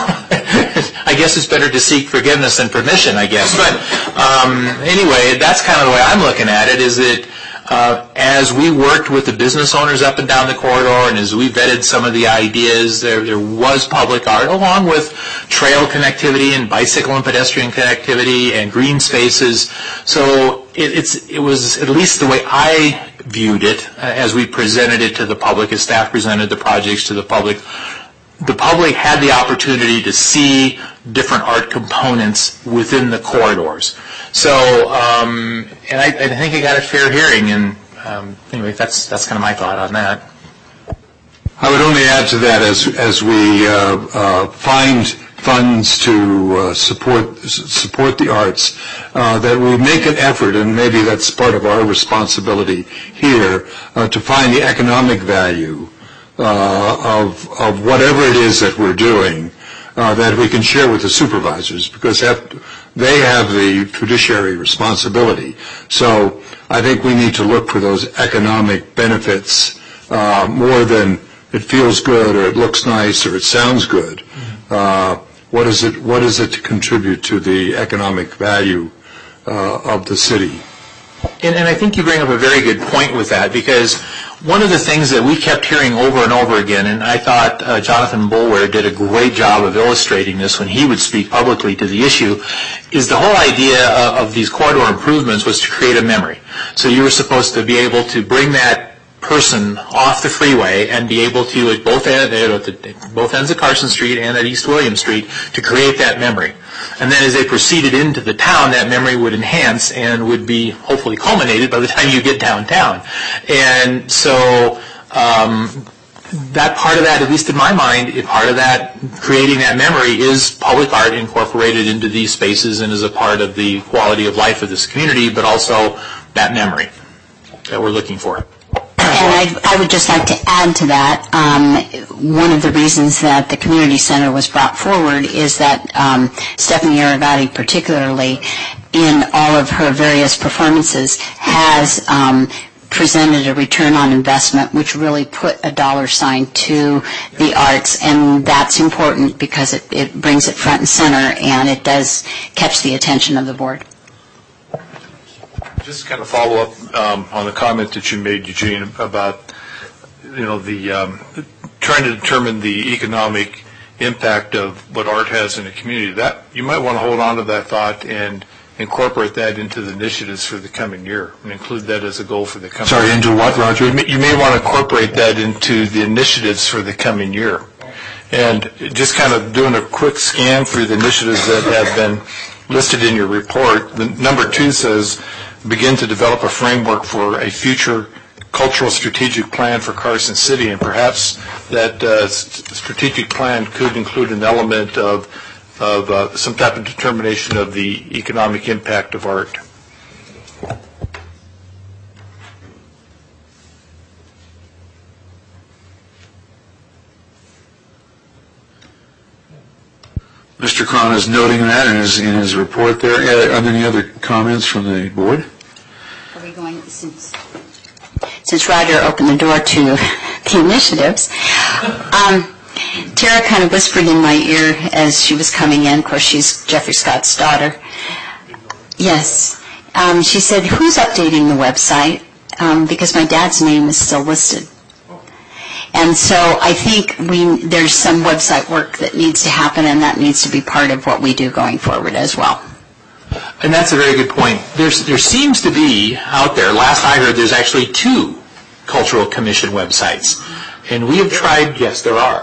I guess it's better to seek forgiveness than permission, I guess. But anyway, that's kind of the way I'm looking at it, is that as we worked with the business owners up and down the corridor, and as we vetted some of the ideas, there was public art, along with trail connectivity and bicycle and pedestrian connectivity and green spaces. So it was, at least the way I viewed it, as we presented it to the public, as staff presented the projects to the public had the opportunity to see different art components within the corridors. So, and I think I got a fair hearing, and anyway, that's kind of my thought on that.
I would only add to that, as we find funds to support the arts, that we make an effort, and maybe that's part of our responsibility here, to find the economic value of whatever it is that we're doing, that we can share with the supervisors, because they have the fiduciary responsibility. So I think we need to look for those economic benefits more than it feels good, or it looks nice, or it sounds good. What is it to contribute to the economic value of the city?
And I think you bring up a very good point with that, because one of the things that we kept hearing over and over again, and I thought Jonathan Boulware did a great job of illustrating this when he would speak publicly to the issue, is the whole idea of these corridor improvements was to create a memory. So you were supposed to be able to bring that person off the freeway and be able to, at both ends of Carson Street and at East William Street, to create that memory. And then as they proceeded into the town, that memory would enhance and would be hopefully culminated by the time you get downtown. And so that part of that, at least in my mind, part of that, creating that memory, is public art incorporated into these spaces and is a part of the quality of life of this community, but also that memory that we're looking for.
And I would just like to add to that, one of the reasons that the community center was brought forward is that Stephanie Aragati, particularly in all of her various performances, has presented a return on investment, which really put a dollar sign to the arts, and that's important because it brings it front and center, and it does catch the attention of the board.
Just kind of follow up on the comment that you made, Eugene, about the trying to determine the economic impact of what art has in a community. That you might want to hold on to that thought and incorporate that into the initiatives for the coming year and include that as a goal for the coming year.
Sorry, into what, Roger?
You may want to incorporate that into the initiatives for the coming year. And just kind of doing a quick scan through the initiatives that have been listed in your report, the number 2 says, begin to develop a framework for a future cultural strategic plan for Carson City, and perhaps that strategic plan could include an element of some type of determination of the economic impact of art.
Mr. Cron is noting that in his report there. Are there any other comments from the board?
Are we going, since Roger opened the door to the initiatives, Tara kind of whispered in my ear as she was coming in. Of course, she's Jeffrey Scott's daughter. Yes. She said, who's updating the website? Because my dad's name is still listed. And so I think there's some website work that needs to happen, and that needs to be part of what we do going forward as well.
And that's a very good point. There seems to be out there, last I heard, there's actually 2 Cultural Commission websites. And we have tried, yes, there are.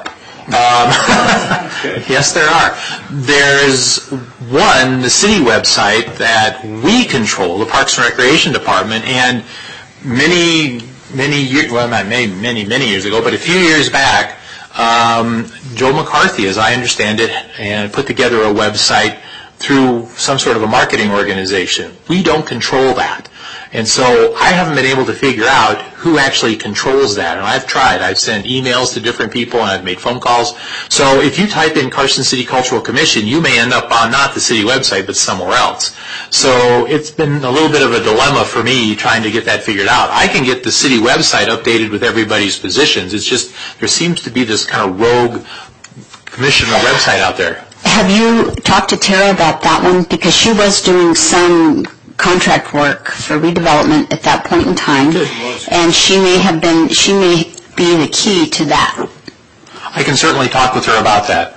Yes, there are. There's one, the city website, that we control, the Parks and Recreation Department, and many years, well, not many years ago, but a few years back, Joe McCarthy, as I understand it, and put together a website through some sort of a marketing organization. We don't control that. And so I haven't been able to figure out who actually controls that. And I've tried. I've sent emails to different people, and I've made phone calls. So if you type in Carson City Cultural Commission, you may end up on not the city website, but somewhere else. So it's been a little bit of a dilemma for me trying to get that figured out. I can get the city website updated with everybody's positions. It's just there seems to be this kind of rogue commissioner website out there.
Have you talked to Tara about that one? Because she was doing some contract work for redevelopment at that point in time, and she may be the key to that.
I can certainly talk with her about that.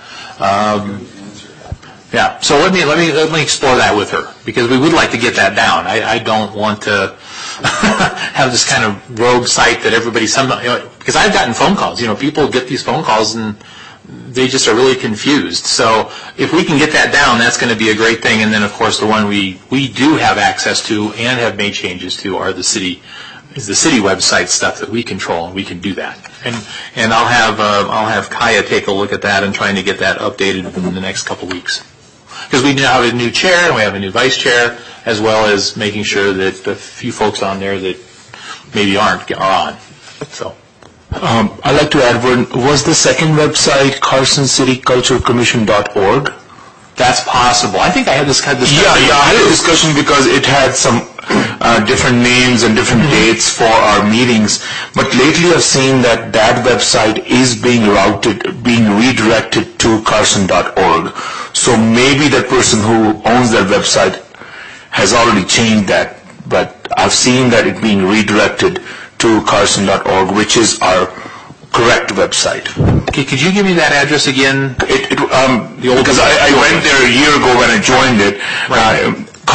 Yeah, so let me explore that with her, because we would like to get that down. I don't want to have this kind of rogue site that everybody because I've gotten phone calls. People get these phone calls and they just are really confused. So if we can get that down, that's going to be a great thing. And then, of course, the one we do have access to and have made changes to are the city website stuff that we control, and we can do that. And I'll have Kaya take a look at that and trying to get that updated within the next couple weeks. Because we now have a new chair and we have a new vice chair, as well as making sure that the few folks on there that maybe aren't are on. So.
I'd like to add, was the second website CarsonCityCultureCommission.org?
That's possible. I think I had this kind of discussion.
Yeah, I had a discussion because it had some different names and different dates for our meetings. But lately I've seen that website is being redirected to Carson.org. So maybe that person who owns that website has already changed that. But I've seen that it being redirected to Carson.org, which is our correct website.
Okay, could you give me that address again?
Because I went there a year ago when I joined it. Right.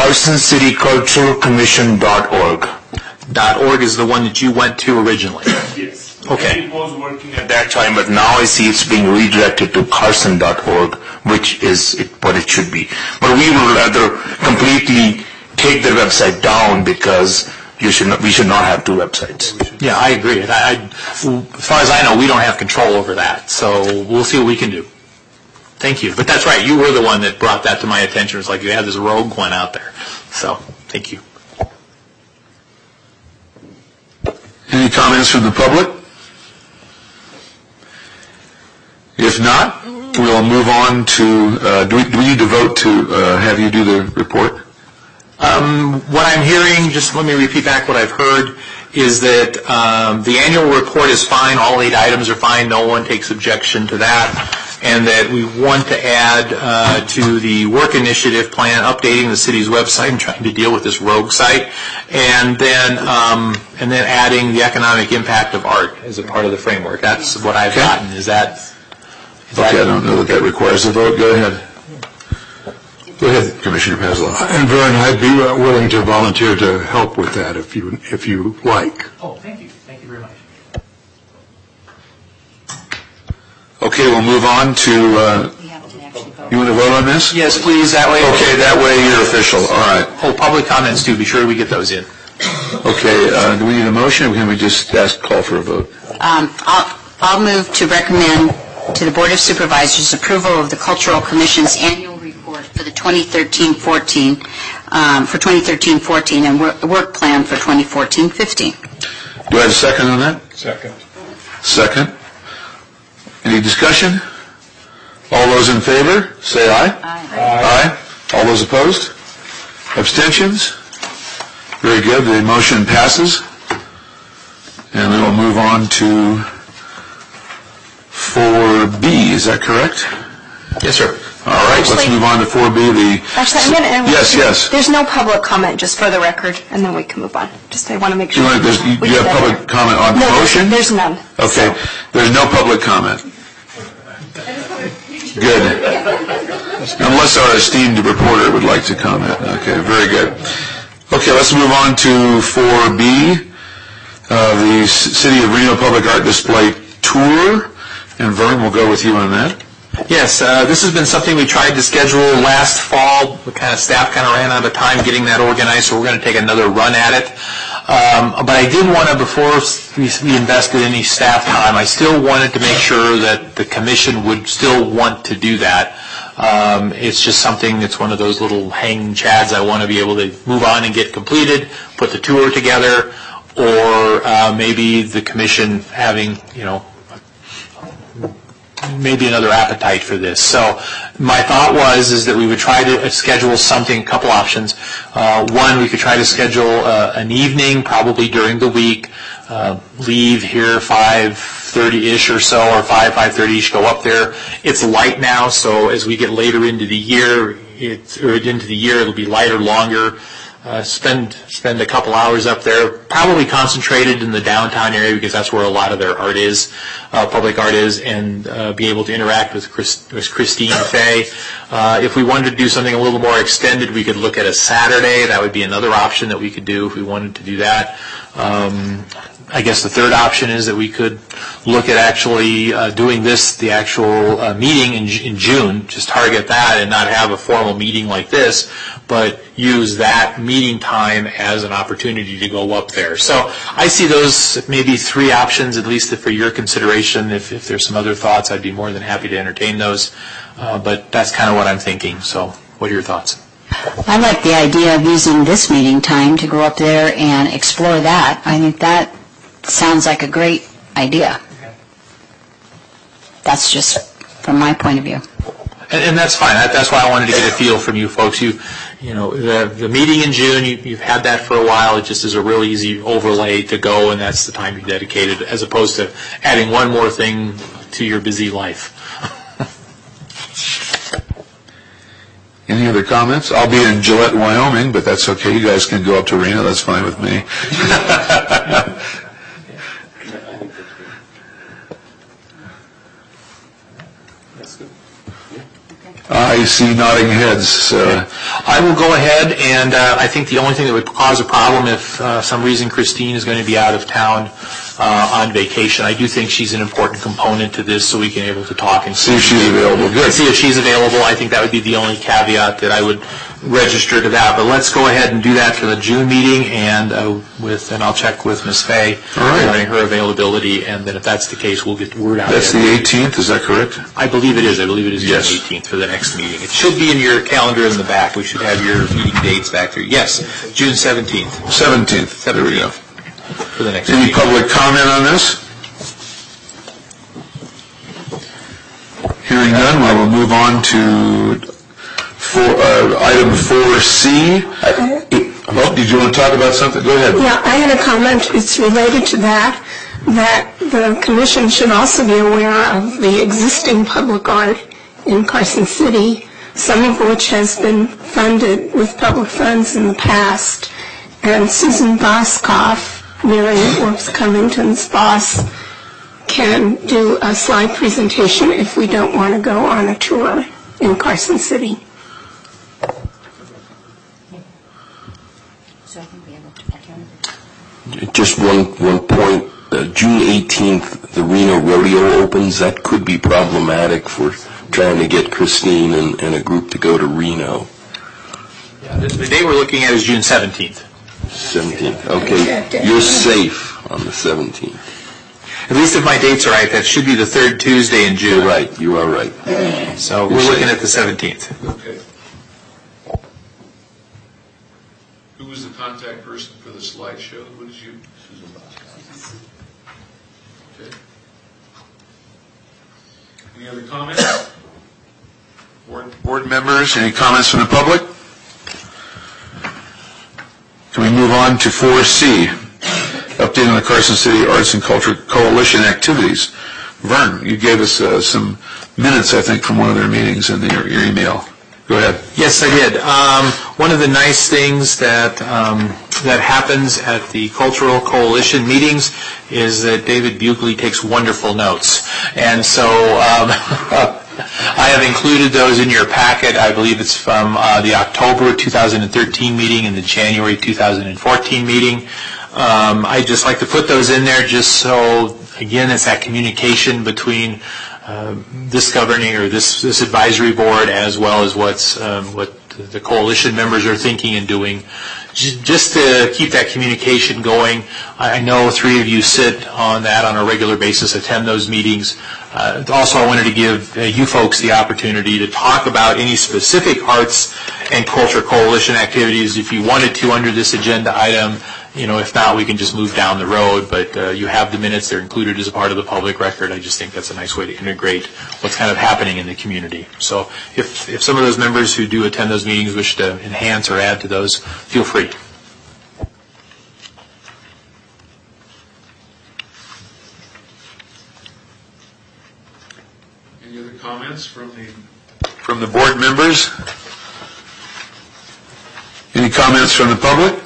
CarsonCityCultureCommission.org.
.org is the one that you went to originally?
Yes.
Okay.
It was working at that time, but now I see it's being redirected to Carson.org, which is what it should be. But we would rather completely take the website down because we should not have 2 websites.
Yeah, I agree. As far as I know, we don't have control over that, so we'll see what we can do. Thank you. But that's right, you were the one that brought that to my attention. It's like you had this rogue one out there. So, thank you.
Any comments from the public? If not, we'll move on to, do we need to vote to have you do the report?
What I'm hearing, just let me repeat back what I've heard, is that the annual report is fine, all 8 items are fine, no one takes objection to that, and that we want to add to the work initiative plan, updating the city's website and trying to deal with this rogue site, and then adding the economic impact of art as a part of the framework. That's what I've gotten. Is that
Okay, I don't know that requires a vote. Go ahead. Go ahead, Commissioner Paslow.
And Vern, I'd be willing to volunteer to help with that if you like.
Oh, thank you. Thank you very much.
Okay, we'll move on to, you want to vote on this?
Yes, please, that way.
Okay, that way you're official. All right.
Oh, public comments too, be sure we get those in.
Okay, do we need a motion, or can we just call for a vote?
I'll move to recommend to the Board of Supervisors approval of the Cultural Commission's annual report for the 2013-14, and work plan for 2014-15.
Do I have a second on that?
Second.
Second. Any discussion? All those in favor, say aye. Aye. All those opposed? Abstentions? Very good. The motion passes. And we will move on to 4B. Is that correct?
Yes, sir.
All right. Let's move on to 4B.
Actually, I'm going to interrupt.
Yes.
There's no public comment, just for the record, and then we can move on. Just I want to make sure.
Do you have public comment on the motion?
There's none.
Okay. There's no public comment. Good. Unless our esteemed reporter would like to comment. Okay, very good. Okay, let's move on to 4B, the City of Reno Public Art Display Tour. And Vern, we'll go with you on that.
Yes, this has been something we tried to schedule last fall. Staff kind of ran out of time getting that organized, so we're going to take another run at it. But I did want to, before we invested any staff time, I still wanted to make sure that the commission would still want to do that. It's just something that's one of those little hanging chads I want to be able to move on and get completed, put the tour together, or maybe the commission having, maybe another appetite for this. So my thought is that we would try to schedule something, a couple options. One, we could try to schedule an evening, probably during the week, leave here 5:30-ish or so, or 5:30-ish, go up there. It's light now, so as we get later into the year, it'll be lighter longer. Spend a couple hours up there, probably concentrated in the downtown area because that's where a lot of their art is, public art is, and be able to interact with Christine Fay. If we wanted to do something a little more extended, we could look at a Saturday. That would be another option that we could do if we wanted to do that. I guess the third option is that we could look at actually doing the actual meeting in June, just target that and not have a formal meeting like this, but use that meeting time as an opportunity to go up there. So I see those maybe 3 options, at least for your consideration. If there's some other thoughts, I'd be more than happy to entertain those. But that's kind of what I'm thinking. So what are your thoughts?
I like the idea of using this meeting time to go up there and explore that. I think that sounds like a great idea. That's just from my point of view.
And that's fine. That's why I wanted to get a feel from you folks. The meeting in June, you've had that for a while. It just is a real easy overlay to go, and that's the time you dedicated, as opposed to adding one more thing to your busy life.
Any other comments? I'll be in Gillette, Wyoming, but that's okay. You guys can go up to Reno. That's fine with me. I see nodding heads. So.
I will go ahead, and I think the only thing that would cause a problem if some reason Christine is going to be out of town on vacation. I do think she's an important component to this, so we can be able to talk and
see if she's available. Good.
See if she's available. I think that would be the only caveat that I would register to that. But let's go ahead and do that for the June meeting, and I'll check with Ms. Fay regarding her availability, and then if that's the case, we'll get the word out.
That's the 18th, is that correct?
I believe it is. I believe it is
yes.
June 18th for the next meeting. It should be in your calendar in the back. We should have your meeting dates back there. Yes, June 17th.
17th. There we go.
For the next
Any
meeting.
public comment on this? Hearing none, we will move on to item 4C. Oh, did you want to talk about something? Go ahead.
Yeah, I had a comment. It's related to that the commission should also be aware of the existing public art in Carson City, some of which has been funded with public funds in the past. And Susan Boskoff, Mary Works Cummington's boss, can do a slide presentation if we don't want to go on a tour in Carson City.
Just one point. June 18th, the Reno Rodeo opens. That could be problematic for trying to get Christine and a group to go to Reno.
Yeah, the day we're looking at is June 17th.
17th. Okay. You're safe on the 17th.
At least if my dates are right, that should be the third Tuesday in June.
You're right. You are right.
So we're looking at the 17th.
Okay. Who was the contact person for the slideshow? Who did you? Susan Boskoff. Okay. Any other comments? Board members, any comments from the public? Can we move on to 4C, update on the Carson City Arts and Culture Coalition activities? Vern, you gave us some minutes, I think, from one of their meetings in your email. Go ahead.
Yes, I did. One of the nice things that happens at the Cultural Coalition meetings is that David Bugley takes wonderful notes. And so I have included those in your packet. I believe it's from the October 2013 meeting and the January 2014 meeting. I'd just like to put those in there just so, again, it's that communication between this governing or this advisory board as well as what the coalition members are thinking and doing, just to keep that communication going. I know 3 of you sit on that on a regular basis, attend those meetings. Also, I wanted to give you folks the opportunity to talk about any specific arts and culture coalition activities if you wanted to under this agenda item. If not, we can just move down the road, but you have the minutes. They're included as a part of the public record. I just think that's a nice way to integrate what's kind of happening in the community. So if some of those members who do attend those meetings wish to enhance or add to those, feel free.
Any other comments from the board members? Any comments from the public?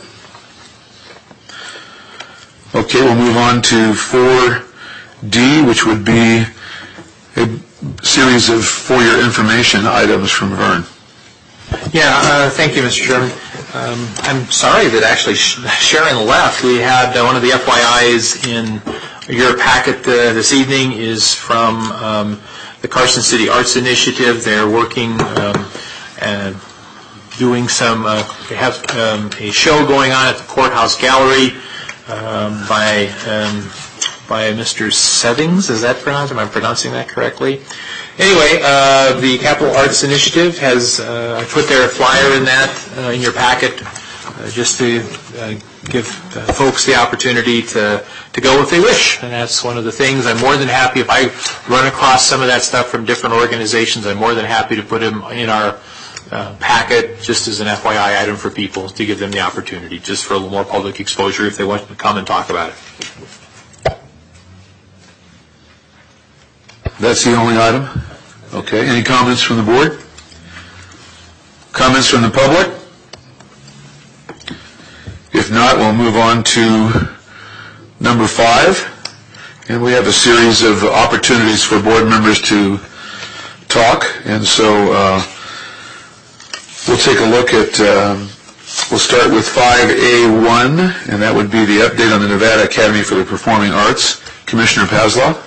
Okay, we'll move on to 4D, which would be a series of for your information items from Vern.
Yeah, thank you, Mr. Chairman. I'm sorry that actually Sharon left. We had one of the FYIs in your packet this evening is from the Carson City Arts Initiative. They're working and doing some, they have a show going on at the Courthouse Gallery by Mr. Sevings. Is that pronounced? Am I pronouncing that correctly? Anyway, the Capital Arts Initiative has, I put their flyer in that, in your packet, just to give folks the opportunity to go if they wish. And that's one of the things. I'm more than happy if I run across some of that stuff from different organizations. I'm more than happy to put them in our packet just as an FYI item for people to give them the opportunity, just for a little more public exposure if they want to come and talk about it.
That's the only item? Okay. Any comments from the board? Comments from the public? If not, we'll move on to number 5. And we have a series of opportunities for board members to talk. And so we'll take a look at, we'll start with 5A1, and that would be the update on the Nevada Academy for the Performing Arts. Commissioner Paslow.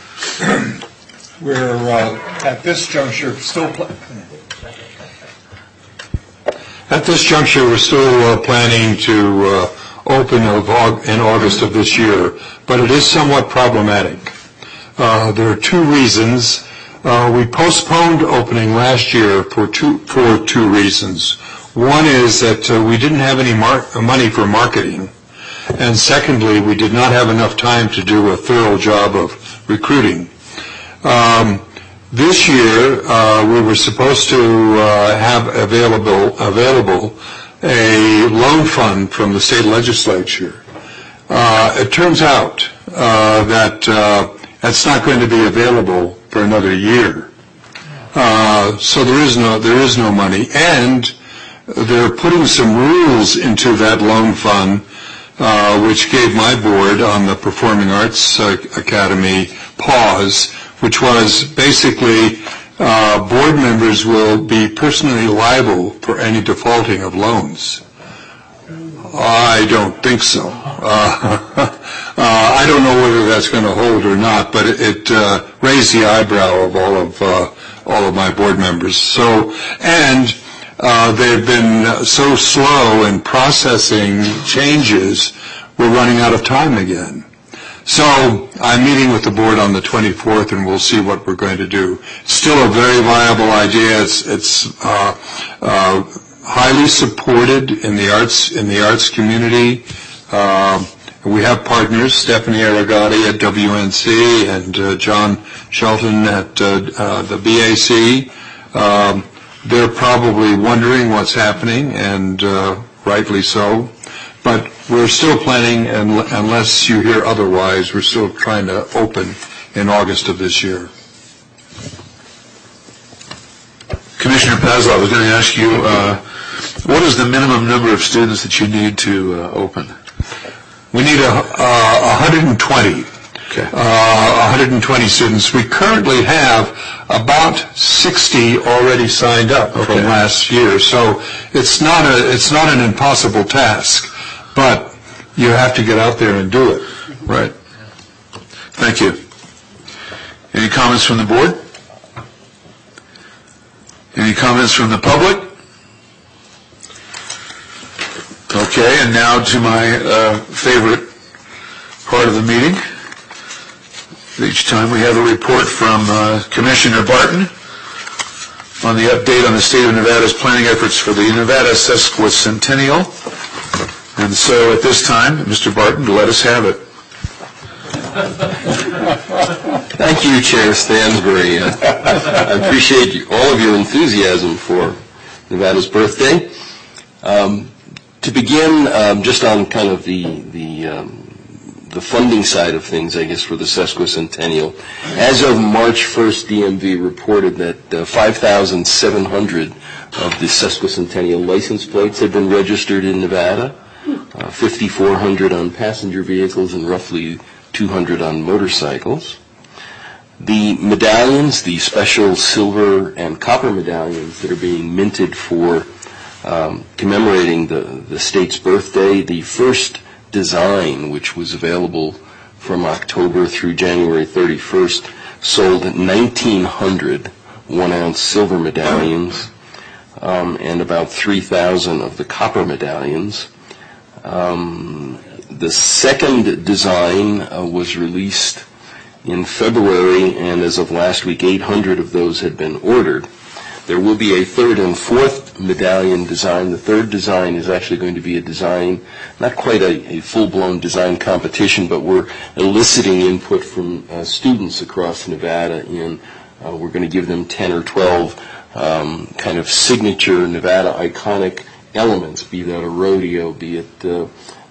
We're at this juncture still planning to open in August of this year, but it is somewhat problematic. There are 2 reasons. We postponed opening last year for two reasons. One is that we didn't have any money for marketing, and secondly, we did not have enough time to do a thorough job of recruiting. This year, we were supposed to have available a loan fund from the state legislature. It turns out that that's not going to be available for another year. So there is no money, and they're putting some rules into that loan fund, which gave my board on the Performing Arts Academy pause, which was basically board members will be personally liable for any defaulting of loans. I don't think so. I don't know whether that's going to hold or not, but it raised the eyebrow of all of my board members. So, and they've been so slow in processing changes, we're running out of time again. So I'm meeting with the board on the 24th, and we'll see what we're going to do. It's still a very viable idea. It's highly supported in the arts community. We have partners, Stephanie Aragati at WNC and John Shelton at the BAC. They're probably wondering what's happening, and rightly so. But we're still planning, and unless you hear otherwise, we're still trying to open in August of this year.
Commissioner Pazlov, I was going to ask you, what is the minimum number of students that you need to open?
We need 120.
Okay.
120 students. We currently have about 60 already signed up from last year, so it's not an impossible task, but you have to get out there and do it.
Right. Thank you. Any comments from the board? Any comments from the public? Okay, and now to my favorite part of the meeting. Each time we have a report from Commissioner Barton on the update on the state of Nevada's planning efforts for the Nevada Sesquicentennial. And so at this time, Mr. Barton, let us have it.
Thank you, Chair Stansbury. I appreciate all of your enthusiasm for Nevada's birthday. To begin, just on kind of the funding side of things, I guess, for the Sesquicentennial. As of March 1st, DMV reported that 5,700 of the Sesquicentennial license plates had been registered in Nevada, 5,400 on passenger vehicles, and roughly 200 on motorcycles. The medallions, the special silver and copper medallions that are being minted for commemorating the state's birthday, the first design, which was available from October through January 31st, sold 1,900 one-ounce silver medallions and about 3,000 of the copper medallions. The second design was released in February, and as of last week, 800 of those had been ordered. There will be a third and fourth medallion design. The third design is actually going to be a design, not quite a full-blown design competition, but we're eliciting input from students across Nevada, and we're going to give them 10 or 12 kind of signature Nevada iconic elements, be that a rodeo, be it the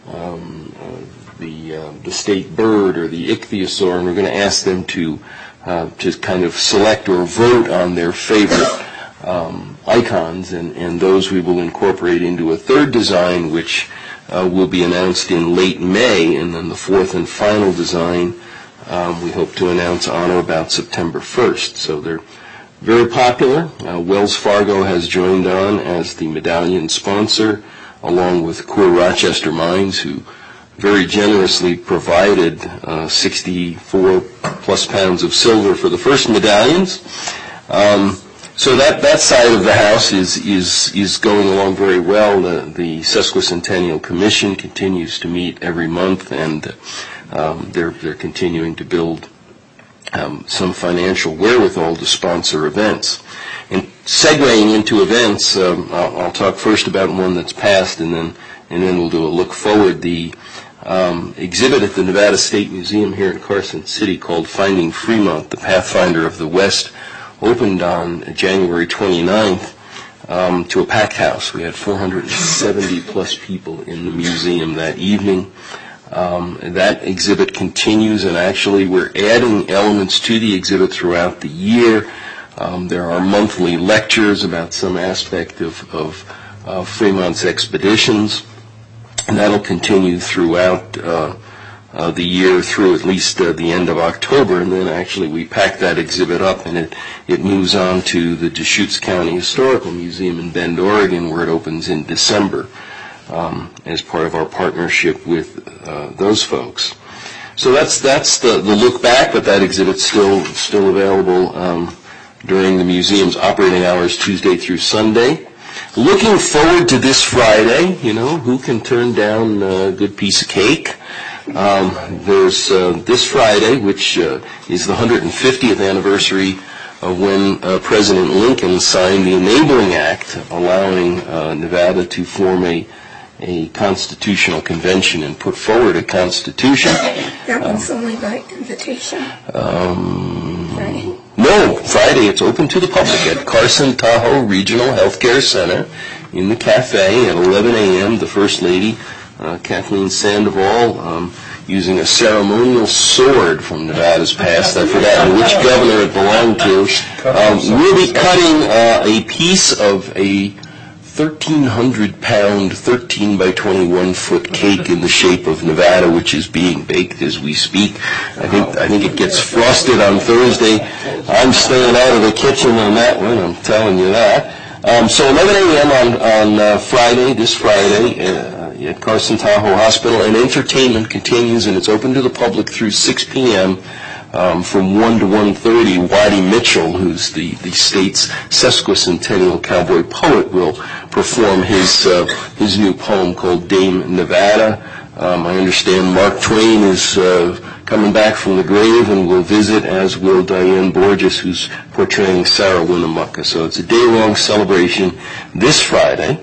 state bird or the ichthyosaur, and we're going to ask them to kind of select or vote on their favorite icons, and those we will incorporate into a third design, which will be announced in late May, and then the fourth and final design we hope to announce on or about September 1st. So they're very popular. Wells Fargo has joined on as the medallion sponsor, along with Coeur Rochester Mines, who very generously provided 64 plus pounds of silver for the first medallions. So that side of the house is going along very well. The Sesquicentennial Commission continues to meet every month, and they're continuing to build some financial wherewithal to sponsor events. And segueing into events, I'll talk first about one that's passed, and then we'll do a look forward. The exhibit at the Nevada State Museum here in Carson City called Finding Fremont, the Pathfinder of the West, opened on January 29th. to a packed house. We had 470-plus people in the museum that evening. That exhibit continues, and actually we're adding elements to the exhibit throughout the year. There are monthly lectures about some aspect of Fremont's expeditions, and that'll continue throughout the year through at least the end of October, and then actually we pack that exhibit up and it moves on to the Deschutes County Historical Museum in Bend, Oregon, where it opens in December as part of our partnership with those folks. So that's the look back, but that exhibit's still available during the museum's operating hours Tuesday through Sunday. Looking forward to this Friday, who can turn down a good piece of cake? There's this Friday, which is the 150th anniversary of when President Lincoln signed the Enabling Act, allowing Nevada to form a constitutional convention and put forward a constitution.
That one's only by invitation. Friday.
No, Friday it's open to the public at Carson Tahoe Regional Healthcare Center in the cafe at 11 a.m. The First Lady, Kathleen Sandoval, using a ceremonial sword from Nevada's past. I've forgotten which governor it belonged to. We'll be cutting a piece of a 1,300-pound, 13 by 21-foot cake in the shape of Nevada, which is being baked as we speak. I think it gets frosted on Thursday. I'm staying out of the kitchen on that one, I'm telling you that. So 11 a.m. on Friday, this Friday, at Carson Tahoe Hospital, and entertainment continues, and it's open to the public through 6 p.m. From 1 to 1:30, Waddy Mitchell, who's the state's sesquicentennial cowboy poet, will perform his new poem called Dame Nevada. I understand Mark Twain is coming back from the grave and will visit, as will Diane Borges, who's portraying Sarah Winnemucca. So it's a day-long celebration this Friday.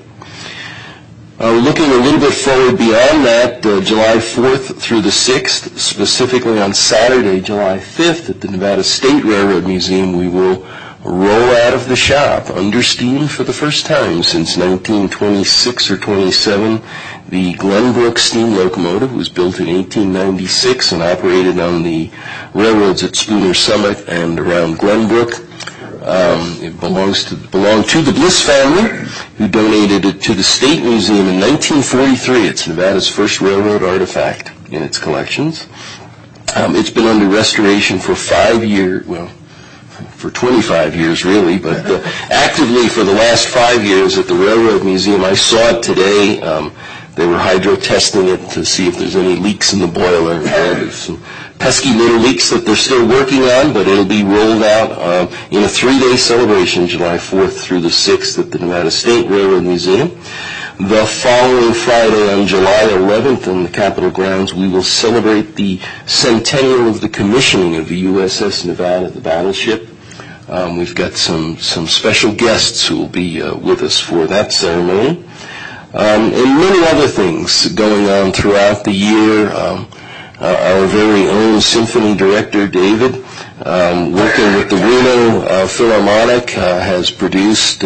Looking a little bit forward beyond that, July 4th through the 6th, specifically on Saturday, July 5th, at the Nevada State Railroad Museum, we will roll out of the shop, under steam for the first time since 1926 or 27. The Glenbrook steam locomotive was built in 1896 and operated on the railroads at Spooner Summit and around Glenbrook. It belonged to the Bliss family, who donated it to the State Museum in 1943. It's Nevada's first railroad artifact in its collections. It's been under restoration for 5 years, well, for 25 years really, but actively for the last 5 years at the Railroad Museum. I saw it today. They were hydro testing it to see if there's any leaks in the boiler. There's some pesky little leaks that they're still working on, but it'll be rolled out in a 3-day celebration, July 4th through the 6th at the Nevada State Railroad Museum. The following Friday, on July 11th, on the Capitol grounds, we will celebrate the centennial of the commissioning of the USS Nevada, the battleship. We've got some special guests who will be with us for that ceremony. And many other things going on throughout the year. Our very own symphony director, David, working with the Reno Philharmonic, has produced,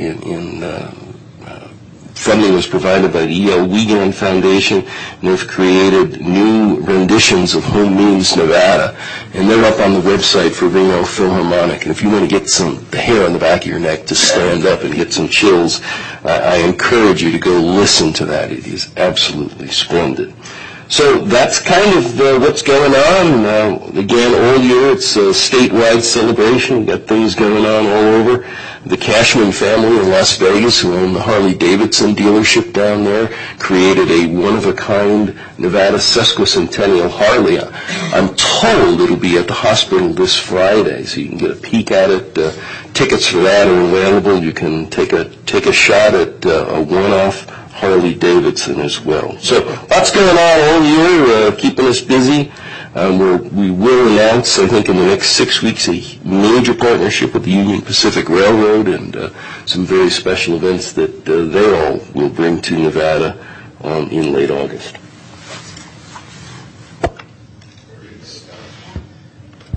funding was provided by the E.L. Wiegand Foundation, and they've created new renditions of Home Means Nevada, and they're up on the website for Reno Philharmonic. And if you want to get the hair on the back of your neck to stand up and get some chills, I encourage you to go listen to that. It is absolutely splendid. So that's kind of what's going on. Again, all year it's a statewide celebration. We've got things going on all over. The Cashman family in Las Vegas, who own the Harley-Davidson dealership down there, created a one-of-a-kind Nevada sesquicentennial Harley. I'm told it'll be at the hospital this Friday, so you can get a peek at it. Tickets for that are available. You can take a shot at a one-off Harley-Davidson as well. So lots going on all year, keeping us busy. We will announce, I think, in the next 6 weeks, a major partnership with the Union Pacific Railroad and some very special events that they all will bring to Nevada in late August.
Just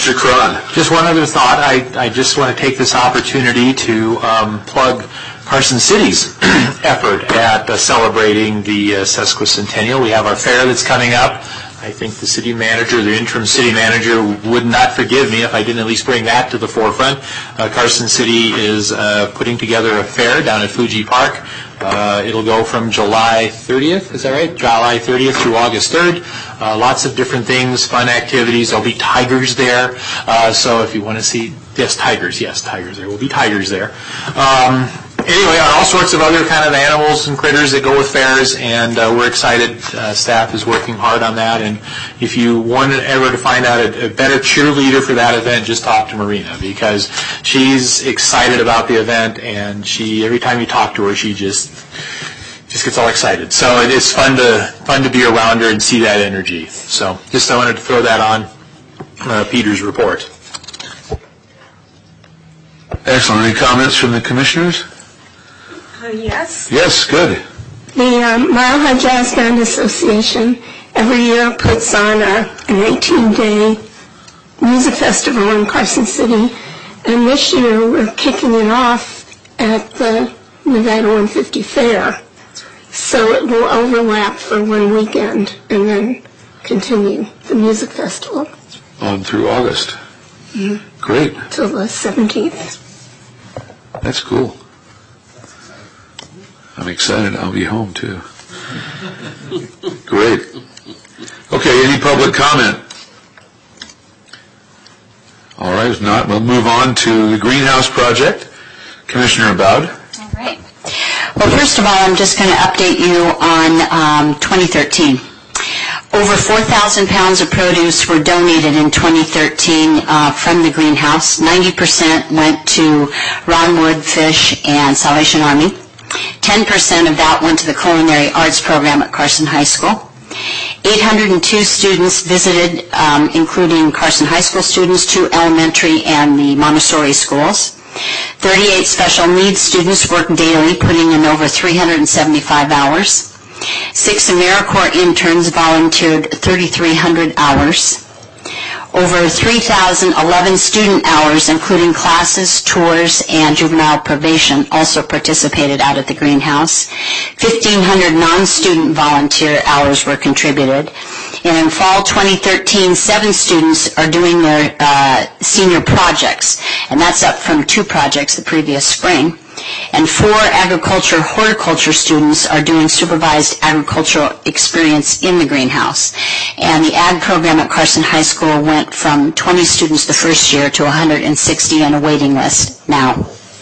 Mr. Cron.
Just one other thought. I just want to take this opportunity to plug Carson City's effort at celebrating the sesquicentennial. We have our fair that's coming up. I think the city manager, the interim city manager, would not forgive me if I didn't at least bring that to the forefront. Carson City is putting together a fair down at Fuji Park. It'll go from July 30th, is that right? July 30th through August 3rd. Lots of different things, fun activities. There'll be tigers there. So if you want to see, yes, tigers. There will be tigers there. Anyway, all sorts of other kind of animals and critters that go with fairs, and we're excited. Staff is working hard on that, and if you want ever to find out a better cheerleader for that event, just talk to Marina, because she's excited about the event, and every time you talk to her, she just gets all excited. So it's fun to be around her and see that energy. So I wanted to throw that on Peter's report.
Excellent. Any comments from the commissioners?
Yes.
Yes, good.
The Mile High Jazz Band Association every year puts on an 18-day music festival in Carson City, and this year we're kicking it off at the Nevada 150 Fair. So it will overlap for one weekend and then continue the music festival.
On through August.
Mm-hmm.
Great.
Till the 17th.
That's cool. I'm excited. I'll be home, too. Great. Okay, any public comment? All right, if not, we'll move on to the greenhouse project. Commissioner Abowd.
All right. Well, first of all, I'm just going to update you on 2013. Over 4,000 pounds of produce were donated in 2013 from the greenhouse. 90% went to Ron Wood Fish and Salvation Army. 10% of that went to the Culinary Arts Program at Carson High School. 802 students visited, including Carson High School students, 2 elementary, and the Montessori schools. 38 special needs students worked daily, putting in over 375 hours. 6 AmeriCorps interns volunteered 3,300 hours. Over 3,011 student hours, including classes, tours, and juvenile probation, also participated out at the greenhouse. 1,500 non-student volunteer hours were contributed. And in fall 2013, 7 students are doing their senior projects, and that's up from 2 projects the previous spring. And 4 agriculture horticulture students are doing supervised agricultural experience in the greenhouse. And the ag program at Carson High School went from 20 students the first year to 160 on a waiting list now.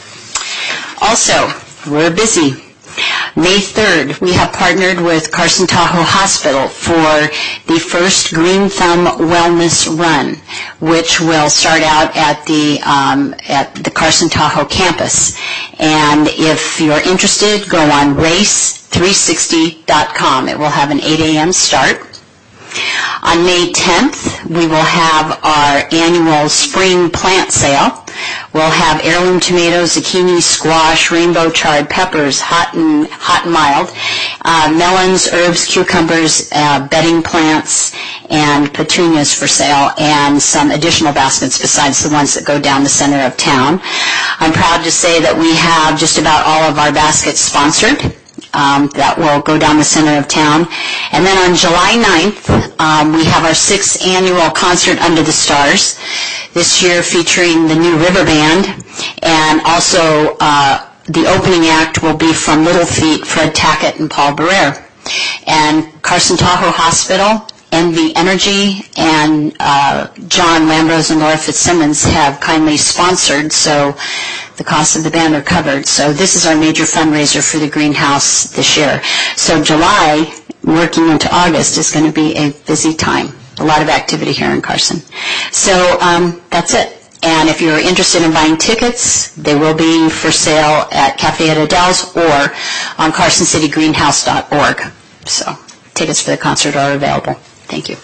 Also, we're busy. May 3rd, we have partnered with Carson Tahoe Hospital for the first Green Thumb Wellness Run, which will start out at the Carson Tahoe campus. And if you're interested, go on race360.com. It will have an 8 a.m. start. On May 10th, we will have our annual spring plant sale. We'll have heirloom tomatoes, zucchini, squash, rainbow chard peppers, hot and mild, melons, herbs, cucumbers, bedding plants, and petunias for sale, and some additional baskets besides the ones that go down the center of town. I'm proud to say that we have just about all of our baskets sponsored. That will go down the center of town. And then on July 9th, we have our 6th annual concert Under the Stars, this year featuring the New River Band, and also the opening act will be from Little Feat, Fred Tackett and Paul Barrere. And Carson Tahoe Hospital, NV Energy, and John Lambrose and Laura Fitzsimmons have kindly sponsored, so the costs of the band are covered. So this is our major fundraiser for the greenhouse this year. So July, working into August, is going to be a busy time. A lot of activity here in Carson. So that's it. And if you're interested in buying tickets, they will be for sale at Cafe at Adele's or on carsоncitygreenhouse.org. So tickets for the concert are available. Thank you.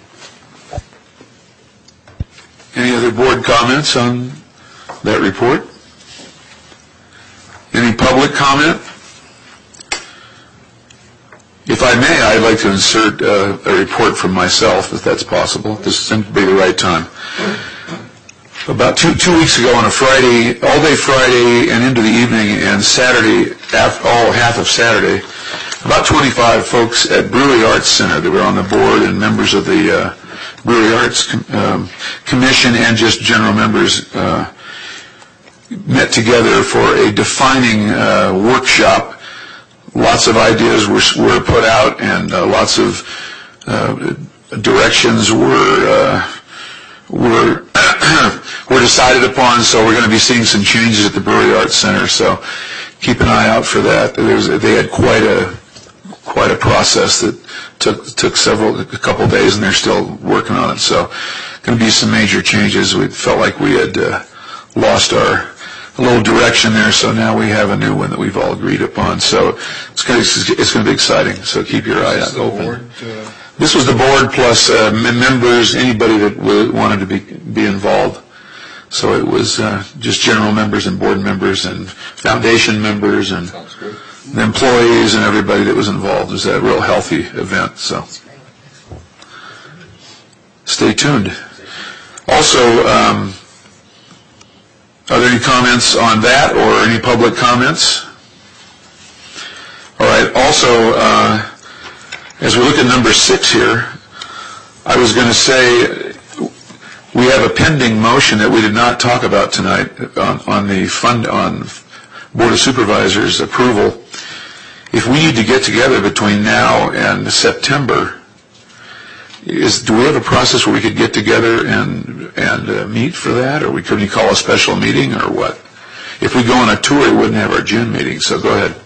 Any other board comments on that report? Any public comment? If I may, I'd like to insert a report from myself, if that's possible. This seems to be the right time. about two weeks ago on a Friday, all-day Friday and into the evening, and Saturday, half of Saturday, about 25 folks at Brewery Arts Center that were on the board and members of the Brewery Arts Commission and just general members met together for a defining workshop. Lots of ideas were put out, and lots of directions were decided upon. So we're going to be seeing some changes at the Brewery Arts Center. So keep an eye out for that. They had quite a process that took a couple of days, and they're still working on it. So going to be some major changes. We felt like we had lost a little direction there, so now we have a new one that we've all agreed upon. So it's going to be exciting. So keep your eye out open. This was the board plus members, anybody that wanted to be involved. So it was just general members and board members and foundation members and the employees and everybody that was involved. It was a real healthy event. So stay tuned. Also, are there any comments on that or any public comments? All right. Also, as we look at number 6 here, I was going to say we have a pending motion that we did not talk about tonight on Board of Supervisors approval. If we need to get together between now and September, do we have a process where we could get together and meet for that, or could we call a special meeting, or what? If we go on a tour, we wouldn't have our June meeting. So go ahead.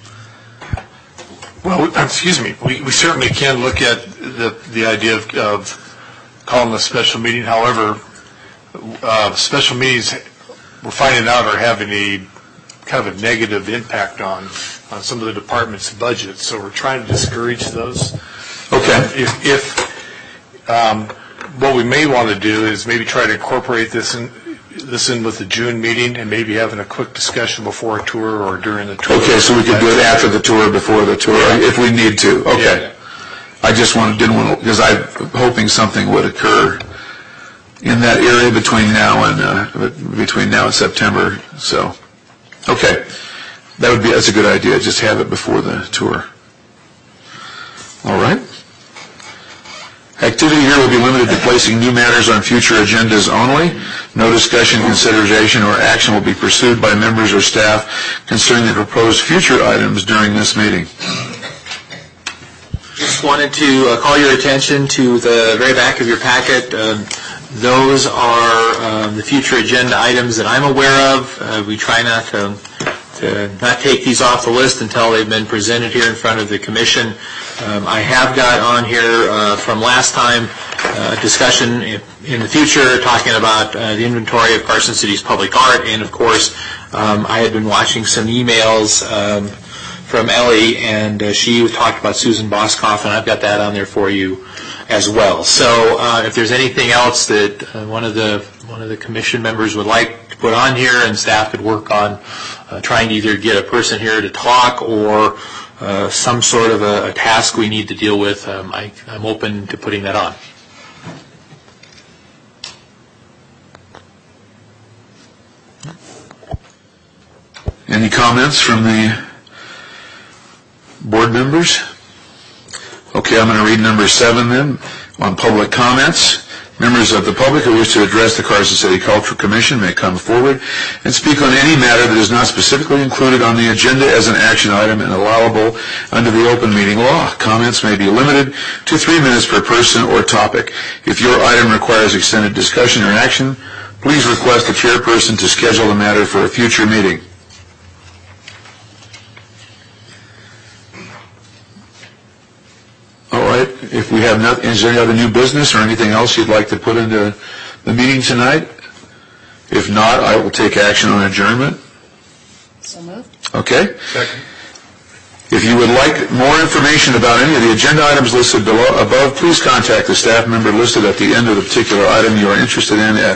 Well, excuse me. We certainly can look at the idea of calling a special meeting. However, special meetings, we're finding out, are having a kind of a negative impact on some of the department's budgets. So we're trying to discourage those.
Okay.
If what we may want to do is maybe try to incorporate this in with the June meeting and maybe having a quick discussion before a tour or during the tour.
Okay, so we could do it after the tour, before the tour, if we need to. Okay. Yeah. I just didn't want to, because I'm hoping something would occur in that area between now and September. So, okay, that's a good idea. Just have it before the tour. All right. Activity here will be limited to placing new matters on future agendas only. No discussion, consideration, or action will be pursued by members or staff concerning the proposed future items during this meeting.
Just wanted to call your attention to the very back of your packet. Those are the future agenda items that I'm aware of. We try not to not take these off the list until they've been presented here in front of the commission. I have got on here from last time a discussion in the future talking about the inventory of Carson City's public art, and of course I had been watching some emails from Ellie, and she talked about Susan Boskoff, and I've got that on there for you as well. So if there's anything else that one of the commission members would like to put on here, and staff could work on trying to either get a person here to talk or some sort of a task we need to deal with, I'm open to putting that on.
Any comments from the board members? Okay, I'm going to read number 7 then, on public comments. Members of the public who wish to address the Carson City Cultural Commission may come forward and speak on any matter that is not specifically included on the agenda as an action item and allowable under the open meeting law. Comments may be limited to 3 minutes per person or topic. If your item requires extended discussion or action, please request the chairperson to schedule the matter for a future meeting. All right. If we have nothing, is there any other new business or anything else you'd like to put into the meeting tonight? If not, I will take action on adjournment.
So moved.
Okay. Second. If you would like more information about any of the agenda items listed above, please contact the staff member listed at the end of the particular item you are interested in at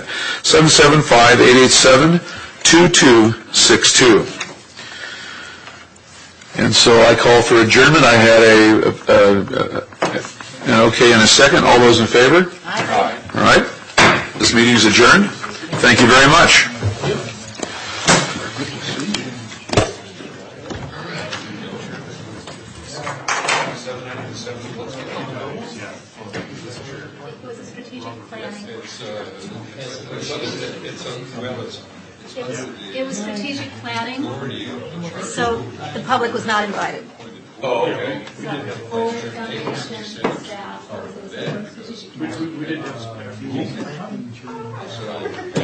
775-887-2262. And so I call for adjournment. I had an okay and a second. All those in favor? Aye. All right. This meeting is adjourned. Thank you very much.
It was strategic planning, so the public was not invited.
Oh, okay.
Full foundation staff.
We didn't have